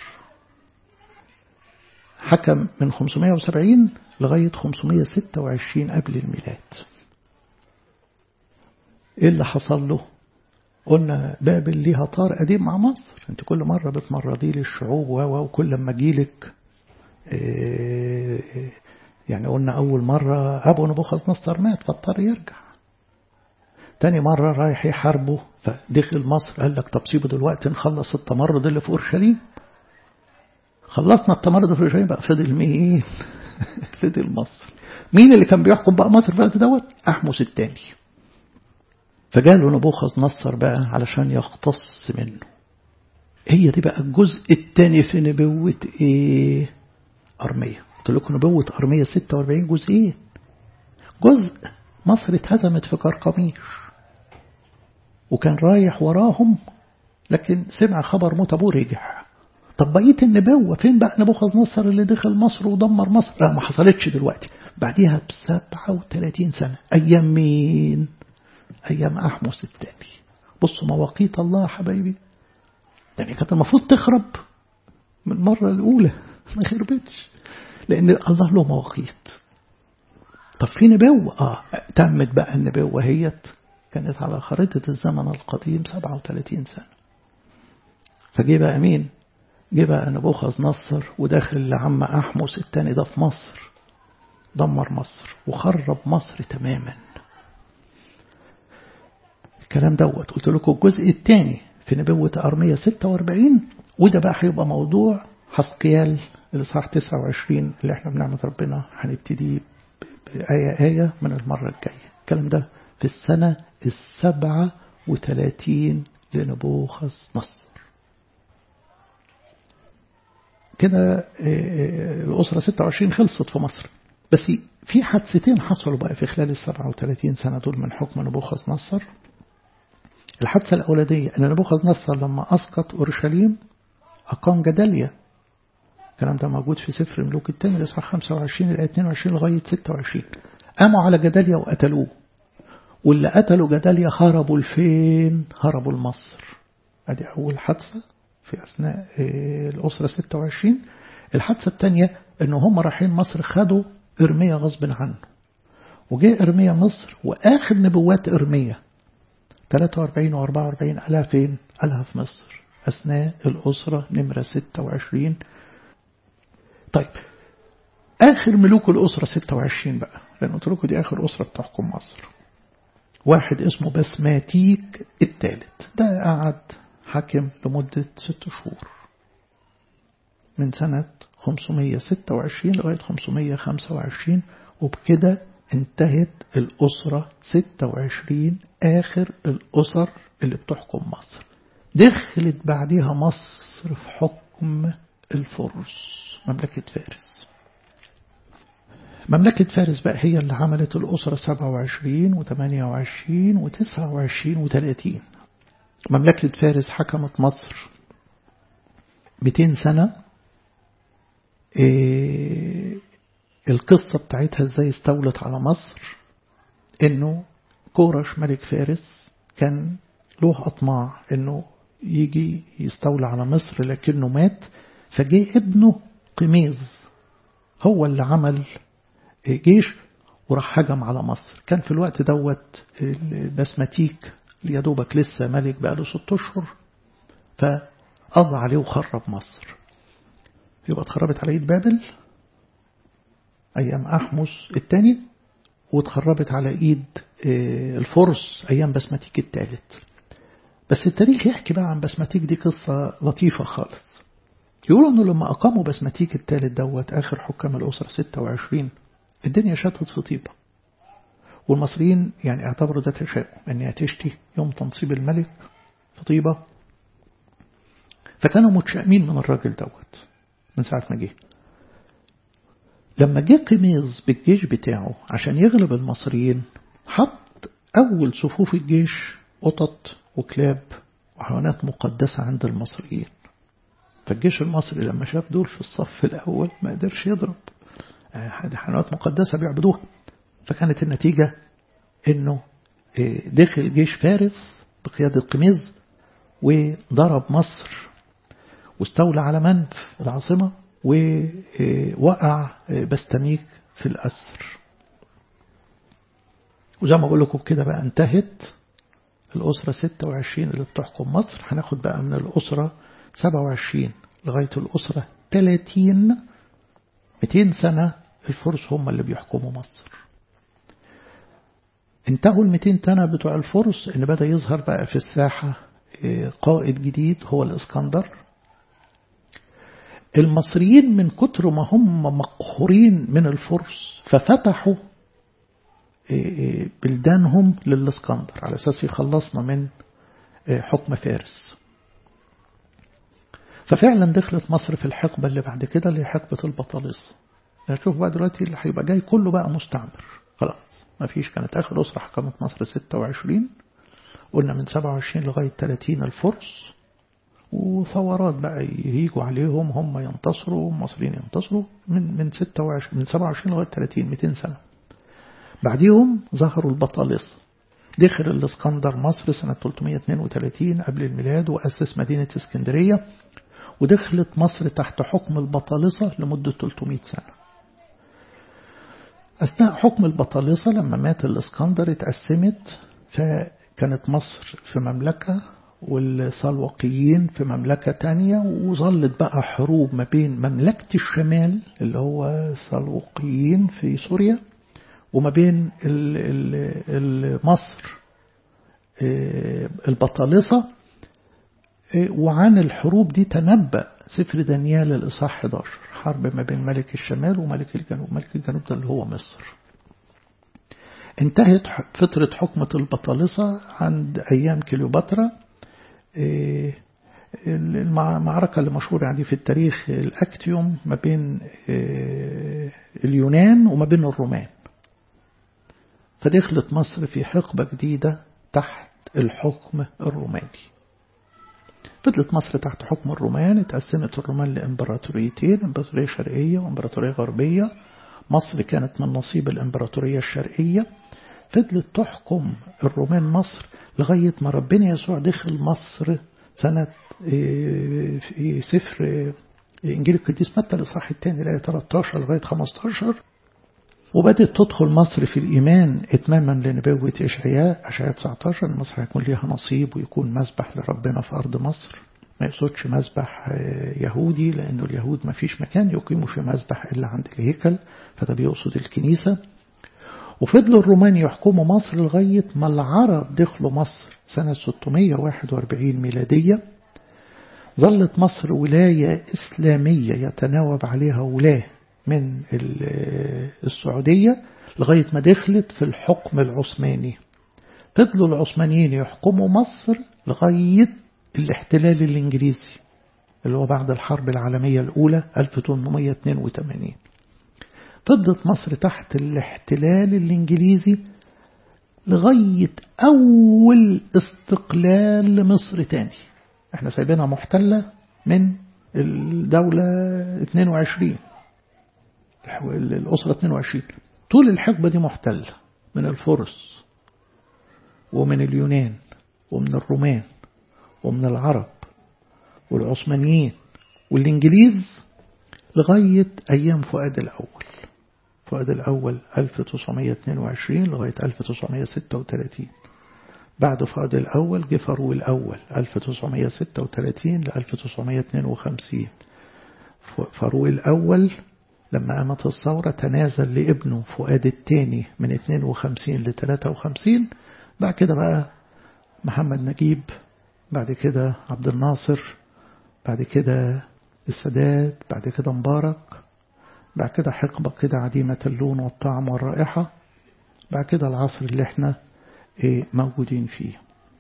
حكم من خمسمائة وسبعين لغاية خمسمائة وستة وعشرين قبل الميلاد. إيه اللي حصل له؟ قلنا بابل ليها طار قديم مع مصر. انت كل مرة بتمرضي للشعوب وكل لما جيلك إيه يعني قلنا أول مرة أبو نبوخذ نصر مات فاضطر يرجع. تاني مرة رايح يحاربه فدخل مصر قال لك طب سيبه دلوقتي نخلص التمرد اللي في أورشليم. خلصنا التمرد في أورشليم بقى فضل مين؟ فضل مصر. مين اللي كان بيحكم بقى مصر في الوقت دوت؟ أحمس الثاني. فجاله نبوخذ نصر بقى علشان يختص منه. هي دي بقى الجزء الثاني في نبوة ايه؟ أرميا. قلت لكم نبوة أرميا ستة وأربعين جزئين. جزء مصر اتهزمت في قرقميش وكان رايح وراهم لكن سمع خبر موت أبوه رجع. طب بقية النبوة فين بقى نبوخذ نصر اللي دخل مصر ودمر مصر؟ لا ما حصلتش دلوقتي، بعديها بسبعة وثلاثين سنة. أيام مين؟ أيام أحمس الثاني. بصوا مواقيت الله حبايبي، يعني كانت المفروض تخرب من المرة الأولى ما خربتش لأن الله له مواقيت. طب في نبوة آه تمت بقى النبوة هيت كانت على خريطة الزمن القديم سبعة وثلاثين سنة. فجي بقى مين؟ جه بقى نبوخذ نصر وداخل لعم أحمس الثاني ده في مصر، دمر مصر وخرب مصر تماما. الكلام دوت قلت لكم الجزء الثاني في نبوة أرمية ستة وأربعين، وده بقى هيبقى موضوع حسقيال الإصحاح تسعة وعشرين اللي احنا بنعمة ربنا هنبتدي بآية آية من المرة الجاية. الكلام ده في السنة السبعة وثلاثين لنبوخذ نصر. كده الأسرة ستة وعشرين خلصت في مصر، بس في حادثتين حصلوا بقى في خلال السبعة وثلاثين سنة دول من حكم نبوخذ نصر. الحادثة الأولانية أن نبوخذ نصر لما أسقط أورشليم أقام جداليا. الكلام ده موجود في سفر ملوك الثاني الإصحاح خمسة وعشرين الآية اثنين وعشرين لغاية ستة وعشرين. قاموا على جداليا وقتلوه، واللي قتلوا جداليا هربوا لفين؟ هربوا لمصر. ادي أول حادثة في أثناء الأسرة ستة وعشرين. الحادثة الثانية أنه هم رايحين مصر خدوا إرميا غصب عنه، وجاء إرميا مصر، وآخر نبوات إرميا ثلاثة وأربعين وأربعة وأربعين قالها فين؟ قالها في مصر أثناء الأسرة نمرة ستة وعشرين. طيب آخر ملوك الأسرة ستة وعشرين بقى، لأن قلت لكم دي آخر أسرة بتحكم مصر، واحد اسمه بسماتيك الثالث. ده قعد حكم لمدة ست شهور من سنة خمسمية وستة وعشرين لغاية خمسمية وخمسة وعشرين، وبكده انتهت الأسرة ستة وعشرين آخر الأسر اللي بتحكم مصر. دخلت بعدها مصر في حكم الفرس، مملكة فارس. مملكة فارس بقى هي اللي عملت الأسرة سبعة وعشرين وثمانية وعشرين وتسعة وعشرين وثلاثين. مملكة فارس حكمت مصر مئتين سنة. إيه القصة بتاعتها ازاي استولت على مصر؟ انه كورش ملك فارس كان له أطماع انه يجي يستولى على مصر، لكنه مات. فجاء ابنه قميز هو اللي عمل جيش وراح هجم على مصر. كان في الوقت دوت البسماتيك اللي يدوبك لسه ملك بقاله ست أشهر، فقضى عليه وخرب مصر. يبقى اتخربت على ايد بابل أيام أحمس الثاني، واتخربت على ايد الفرس أيام بسماتيك الثالث. بس التاريخ يحكي بقى عن بسماتيك دي قصة لطيفة خالص. يقولوا أنه لما أقاموا بسماتيك الثالث دوت آخر حكام الأسرة ستة وعشرين، الدنيا شتت في طيبة، والمصريين يعني اعتبروا ده تشاؤم أن هتشتي يوم تنصيب الملك في طيبة. فكانوا متشائمين من الراجل دوت من ساعة ما جه. لما جه قميز بالجيش بتاعه عشان يغلب المصريين، حط أول صفوف الجيش قطط وكلاب وحيوانات مقدسة عند المصريين. فالجيش المصري لما شاف دول في الصف الأول ما قدرش يضرب، هذه حيوانات مقدسة بيعبدوها. فكانت النتيجة إنه دخل جيش فارس بقيادة قميز وضرب مصر واستولى على منف العاصمة، ووقع بستميك في الأسر. وزي ما أقول لكم كده بقى انتهت الأسرة ستة وعشرين اللي بتحكم مصر. هناخد بقى من الأسرة سبعة وعشرين لغاية الأسرة ثلاثين، مئتين سنة الفرس هم اللي بيحكموا مصر. انتهوا المئتين سنة بتوع الفرس ان بدأ يظهر بقى في الساحة قائد جديد هو الإسكندر. المصريين من كتر ما هم مقهورين من الفرس ففتحوا بلدانهم للإسكندر على أساس يخلصنا من حكم فارس. ففعلا دخلت مصر في الحقبة اللي بعد كده اللي هي حقبة البطالسة. نشوف بقى دلوقتي اللي هيبقى جاي كله بقى مستعمر خلاص، ما فيش. كانت آخر أسرة حكمت مصر ستة وعشرين، قلنا من سبعة وعشرين لغاية ثلاثين الفرس، وثورات بقى ييجوا عليهم هم ينتصروا المصريين ينتصروا من من ستة وعشرين من سبعة وعشرين لغاية ثلاثين، مئتين سنة. بعديهم ظهروا البطالسة. دخل الإسكندر مصر سنة ثلاثمئة واثنين وثلاثين قبل الميلاد وأسس مدينة اسكندرية، ودخلت مصر تحت حكم البطالسة لمدة ثلاثمئة سنة. أثناء حكم البطالسة لما مات الإسكندر اتقسمت، كانت مصر في مملكة والصلوقيين في مملكة تانية، وظلت بقى حروب ما بين مملكة الشمال اللي هو الصلوقيين في سوريا وما بين مصر البطالسة. وعن الحروب دي تنبأ سفر دانيال الإصحاح إحدى عشر، حرب ما بين ملك الشمال وملك الجنوب. ملك الجنوب ده اللي هو مصر. انتهت فترة حكمة البطالسة عند أيام كليوباترا. المعركة اللي مشهورة عندي في التاريخ الأكتيوم ما بين اليونان وما بين الرومان. فدخلت مصر في حقبة جديدة تحت الحكم الروماني. فضلت مصر تحت حكم الرومان، اتقسمت الرومان لإمبراطوريتين، إمبراطورية شرقية وإمبراطورية غربية. مصر كانت من نصيب الإمبراطورية الشرقية. فضلت تحكم الرومان مصر لغاية ما ربنا يسوع دخل مصر سنة في سفر إنجيل القديس متى الإصحاح الثاني الآية ثلاثة عشر لغاية خمسة عشر. وبدأت تدخل مصر في الإيمان إتماما لنبوة إشعياء أشعياء تسعة عشر. مصر هيكون ليها نصيب ويكون مسبح لربنا في أرض مصر. ما يقصدش مسبح يهودي، لأنه اليهود ما فيش مكان يقيموا في مسبح إلا عند الهيكل، فده بيقصد الكنيسة. وفضلوا الرومان يحكموا مصر لغاية ما العرب دخلوا مصر سنة ستمائة وواحد وأربعين ميلادية. ظلت مصر ولاية إسلامية يتناوب عليها ولاة من السعودية لغاية ما دخلت في الحكم العثماني. فضلوا العثمانيين يحكموا مصر لغاية الاحتلال الإنجليزي اللي هو بعد الحرب العالمية الأولى ألف وثمانمائة واثنين وثمانين. فضلت مصر تحت الاحتلال الإنجليزي لغاية أول استقلال لمصر تاني. احنا سايبينها محتلة من الدولة اثنين وعشرين، الأسرة اثنين وعشرين. طول الحقبة دي محتلة من الفرس ومن اليونان ومن الرومان ومن العرب والعثمانيين والإنجليز لغاية أيام فؤاد الأول. فؤاد الأول ألف وتسعمائة واثنين وعشرين لغاية ألف وتسعمائة وستة وثلاثين. بعد فؤاد الأول جه فاروق الأول ألف وتسعمائة وستة وثلاثين ل ألف وتسعمائة واثنين وخمسين. فاروق الأول لما قامت الثورة تنازل لابنه فؤاد الثاني من اثنين وخمسين ل ثلاثة وخمسين. بعد كده بقى محمد نجيب، بعد كده عبد الناصر، بعد كده السادات، بعد كده مبارك، بعد كده حقبة كده عديمة اللون والطعم والرائحة، بعد كده العصر اللي احنا موجودين فيه.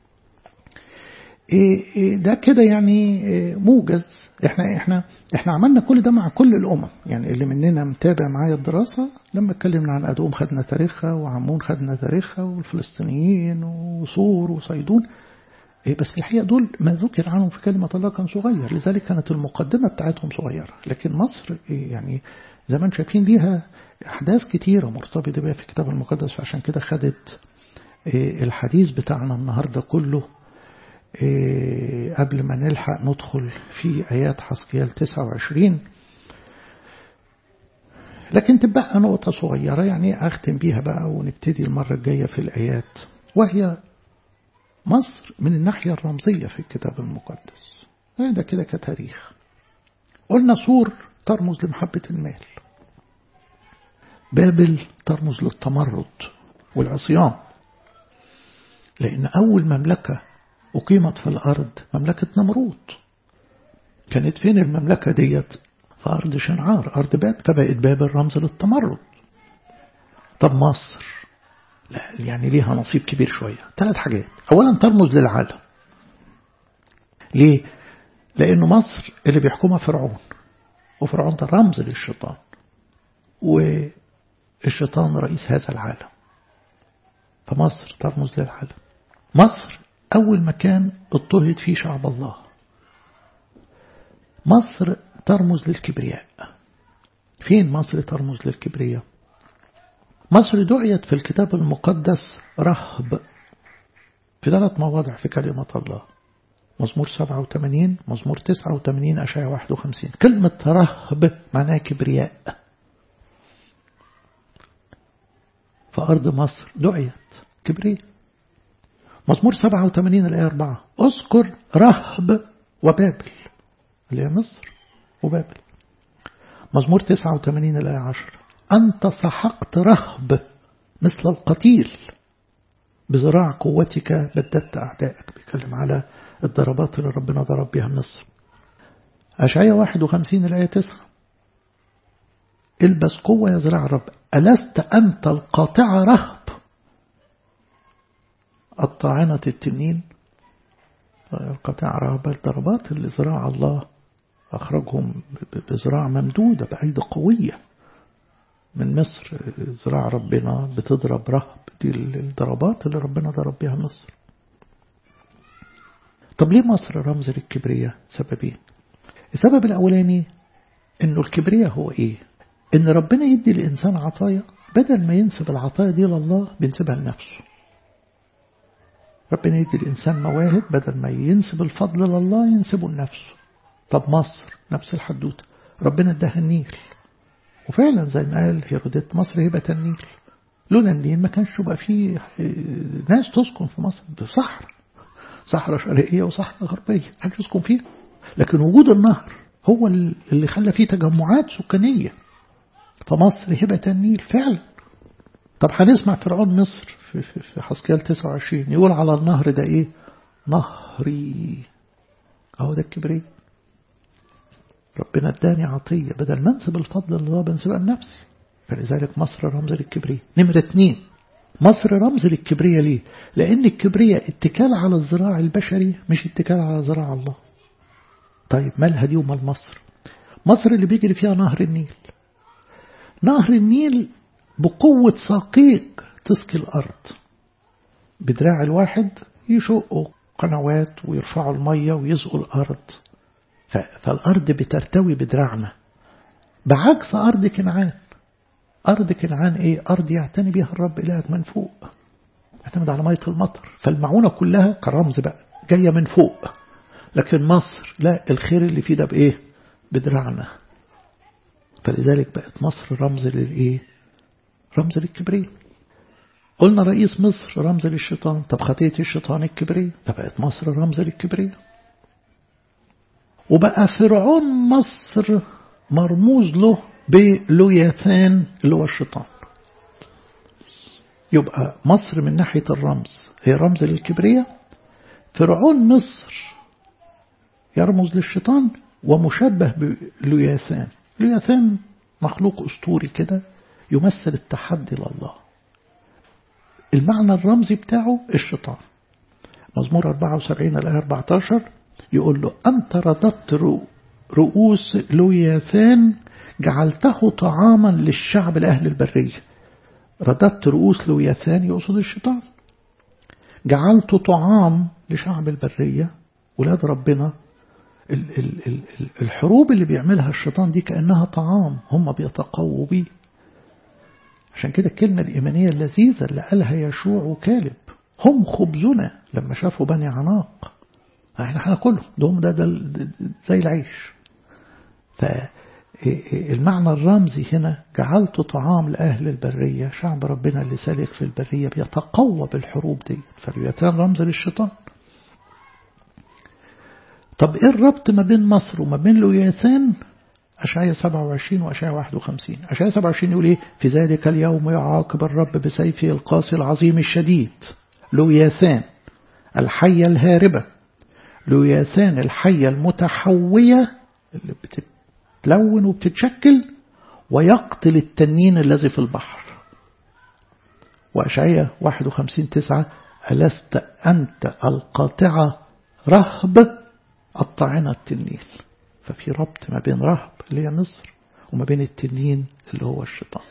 ده كده يعني موجز. احنا احنا احنا عملنا كل ده مع كل الامم. يعني اللي مننا متابع معايا الدراسة، لما اتكلمنا عن ادوم خدنا تاريخها، وعمون خدنا تاريخها، والفلسطينيين وصور وصيدون. بس في الحقيقة دول ما ذكر عنهم في كلمة الله كان صغير، لذلك كانت المقدمة بتاعتهم صغيرة. لكن مصر يعني زي ما انتم شايفين ليها أحداث كتيرة مرتبطة بها في الكتاب المقدس، فعشان كده خدت الحديث بتاعنا النهاردة كله قبل ما نلحق ندخل في آيات حسقيال تسعة وعشرين. لكن تبقى نقطة صغيرة يعني أختم بيها بقى ونبتدي المرة الجاية في الآيات، وهي مصر من الناحية الرمزية في الكتاب المقدس. هذا كده كتاريخ. قلنا صور ترمز لمحبة المال، بابل ترمز للتمرد والعصيان، لأن أول مملكة أقيمت في الأرض مملكة نمرود. كانت فين المملكة ديت؟ في أرض شنعار، أرض بابل، فبقت بابل رمز للتمرد. طب مصر لا، يعني ليها نصيب كبير شوية. ثلاث حاجات. أولا ترمز للعالم. ليه؟ لأنه مصر اللي بيحكمها فرعون، وفرعون ده رمز للشيطان، والشيطان رئيس هذا العالم. فمصر ترمز للعالم. مصر أول مكان اضطهد فيه شعب الله. مصر ترمز للكبرياء. فين مصر ترمز للكبرياء؟ مصر دعيت في الكتاب المقدس رهب في ثلاث مواضع في كلمة الله: مزمور سبعة وثمانين، مزمور تسعة وثمانين، أشعياء واحد وخمسين. كلمة رهب معناها كبرياء. فأرض مصر دعيت كبرياء. مزمور سبعة وثمانين الآية أربعة أذكر رهب وبابل اللي هي مصر وبابل. مزمور تسعة وثمانين الآية عشرة أنت سحقت رهب مثل القتيل بذراع قوتك بددت أعدائك. بيتكلم على الضربات اللي ربنا ضرب بها مصر. أشعياء واحد وخمسين الآية تسعة البس قوة يا ذراع الرب ألست أنت القاطع رهب الطاعنة التنين. القاطع رهب الضربات اللي ذراع الله أخرجهم بذراع ممدودة بأيدي قوية من مصر. ذراع ربنا بتضرب رهب، دي الضربات اللي ربنا ضرب بها مصر. طب ليه مصر رمز للكبرياء؟ سببين. السبب الأولاني إنه الكبرياء هو إيه؟ إن ربنا يدي الإنسان عطايا بدل ما ينسب العطايا دي لله بينسبها لنفسه. ربنا يدي الإنسان مواهب بدل ما ينسب الفضل لله ينسبه لنفسه. طب مصر نفس الحدوتة، ربنا اداها النيل، وفعلا زي ما قال هيروديت مصر هبة النيل. لولا النيل ما كانش يبقى فيه ناس تسكن في مصر. ده صحراء، صحراء شرقية وصحراء غربية محدش يسكن فيها. لكن وجود النهر هو اللي خلى فيه تجمعات سكانية. فمصر هبة النيل فعلا. طب هنسمع فرعون مصر في, في, في حسقيال تسعة وعشرين يقول على النهر ده ايه؟ نهري. اهو ده الكبرياء. ربنا اداني عطية بدل ما انسب الفضل لله بنسبها لنفسي. فلذلك مصر رمز للكبرياء. نمرة اتنين مصر رمز للكبرياء ليه؟ لأن الكبرياء اتكال على الذراع البشري مش اتكال على ذراع الله. طيب مالها دي ومال مصر؟ مصر اللي بيجري فيها نهر النيل. نهر النيل بقوة ساقيك تسقي الأرض. بدراع الواحد يشقوا قنوات ويرفعوا المية ويسقوا الأرض. فالأرض بترتوي بدراعنا. بعكس أرض كنعان. أرض كنعان إيه؟ أرض يعتني بها الرب إلهك من فوق، يعتمد على مية المطر. فالمعونة كلها كرمز بقى جاية من فوق. لكن مصر لا، الخير اللي فيه ده بإيه؟ بدراعنا. فلذلك بقت مصر رمز للإيه؟ رمز للكبرياء. قلنا رئيس مصر رمز للشيطان. طب خطية الشيطان الكبرياء، فبقت مصر رمز للكبرياء. وبقى فرعون مصر مرموز له بلوياثان اللي هو الشيطان. يبقى مصر من ناحية الرمز هي رمز للكبرياء. فرعون مصر يرمز للشيطان ومشبه بلوياثان. لوياثان مخلوق أسطوري كده يمثل التحدي لله. المعنى الرمزي بتاعه الشيطان. مزمور أربعة وسبعين الآية أربعة عشر يقول له أنت رددت رؤوس لوياثان جعلته طعاما للشعب لأهل البرية. رددت رؤوس لوياثان يقصد الشيطان. جعلت طعام لشعب البرية ولاد ربنا. الحروب اللي بيعملها الشيطان دي كأنها طعام هم بيتقووا بيه. عشان كده الكلمة الإيمانية اللذيذة اللي قالها يشوع وكالب هم خبزنا لما شافوا بني عناق. احنا هناكلهم دوم ده, ده, ده زي العيش. فالمعنى الرمزي هنا جعلت طعام لأهل البرية. شعب ربنا اللي سالك في البرية بيتقوى بالحروب دي. فاليتان رمز للشيطان. طب ايه الربط ما بين مصر وما بين لوياثان؟ أشعياء سبعة وعشرين وأشعياء واحد وخمسين. أشعياء سبعة وعشرين يقول إيه؟ في ذلك اليوم يعاقب الرب بسيفه القاسي العظيم الشديد لوياثان الحية الهاربة. لوياثان الحية المتحوية اللي بتتلون وبتتشكل ويقتل التنين الذي في البحر. وأشعياء واحد وخمسين تسعة ألست أنت القاطعة رهب الطاعنة التنين. ففي ربط ما بين رهب اللي هي مصر وما بين التنين اللي هو الشيطان.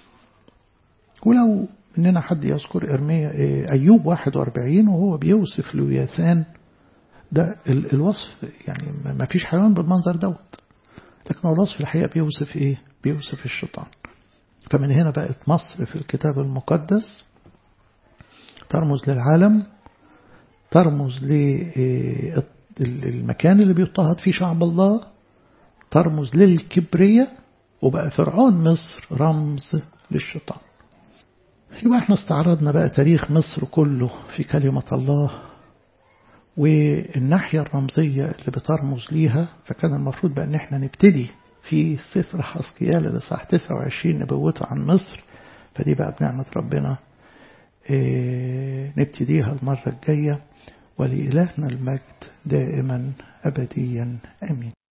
ولو مننا حد يذكر إرميا أيوب واحد وأربعين وهو بيوصف لوياثان ده الوصف، يعني ما فيش حيوان بالمنظر دوت، لكن الوصف الحقيقة بيوصف إيه؟ بيوصف الشيطان. فمن هنا بقت مصر في الكتاب المقدس ترمز للعالم، ترمز للمكان اللي بيضطهد فيه شعب الله، ترمز للكبرياء. وبقى فرعون مصر رمز للشيطان. يبقى احنا استعرضنا بقى تاريخ مصر كله في كلمة الله والناحية الرمزية اللي بترمز ليها. فكان المفروض بقى ان احنا نبتدي في سفر حسقيال الإصحاح تسعة وعشرين نبوته عن مصر. فدي بقى بنعمة ربنا اه نبتديها المرة الجاية. ولإلهنا المجد دائما أبديا آمين.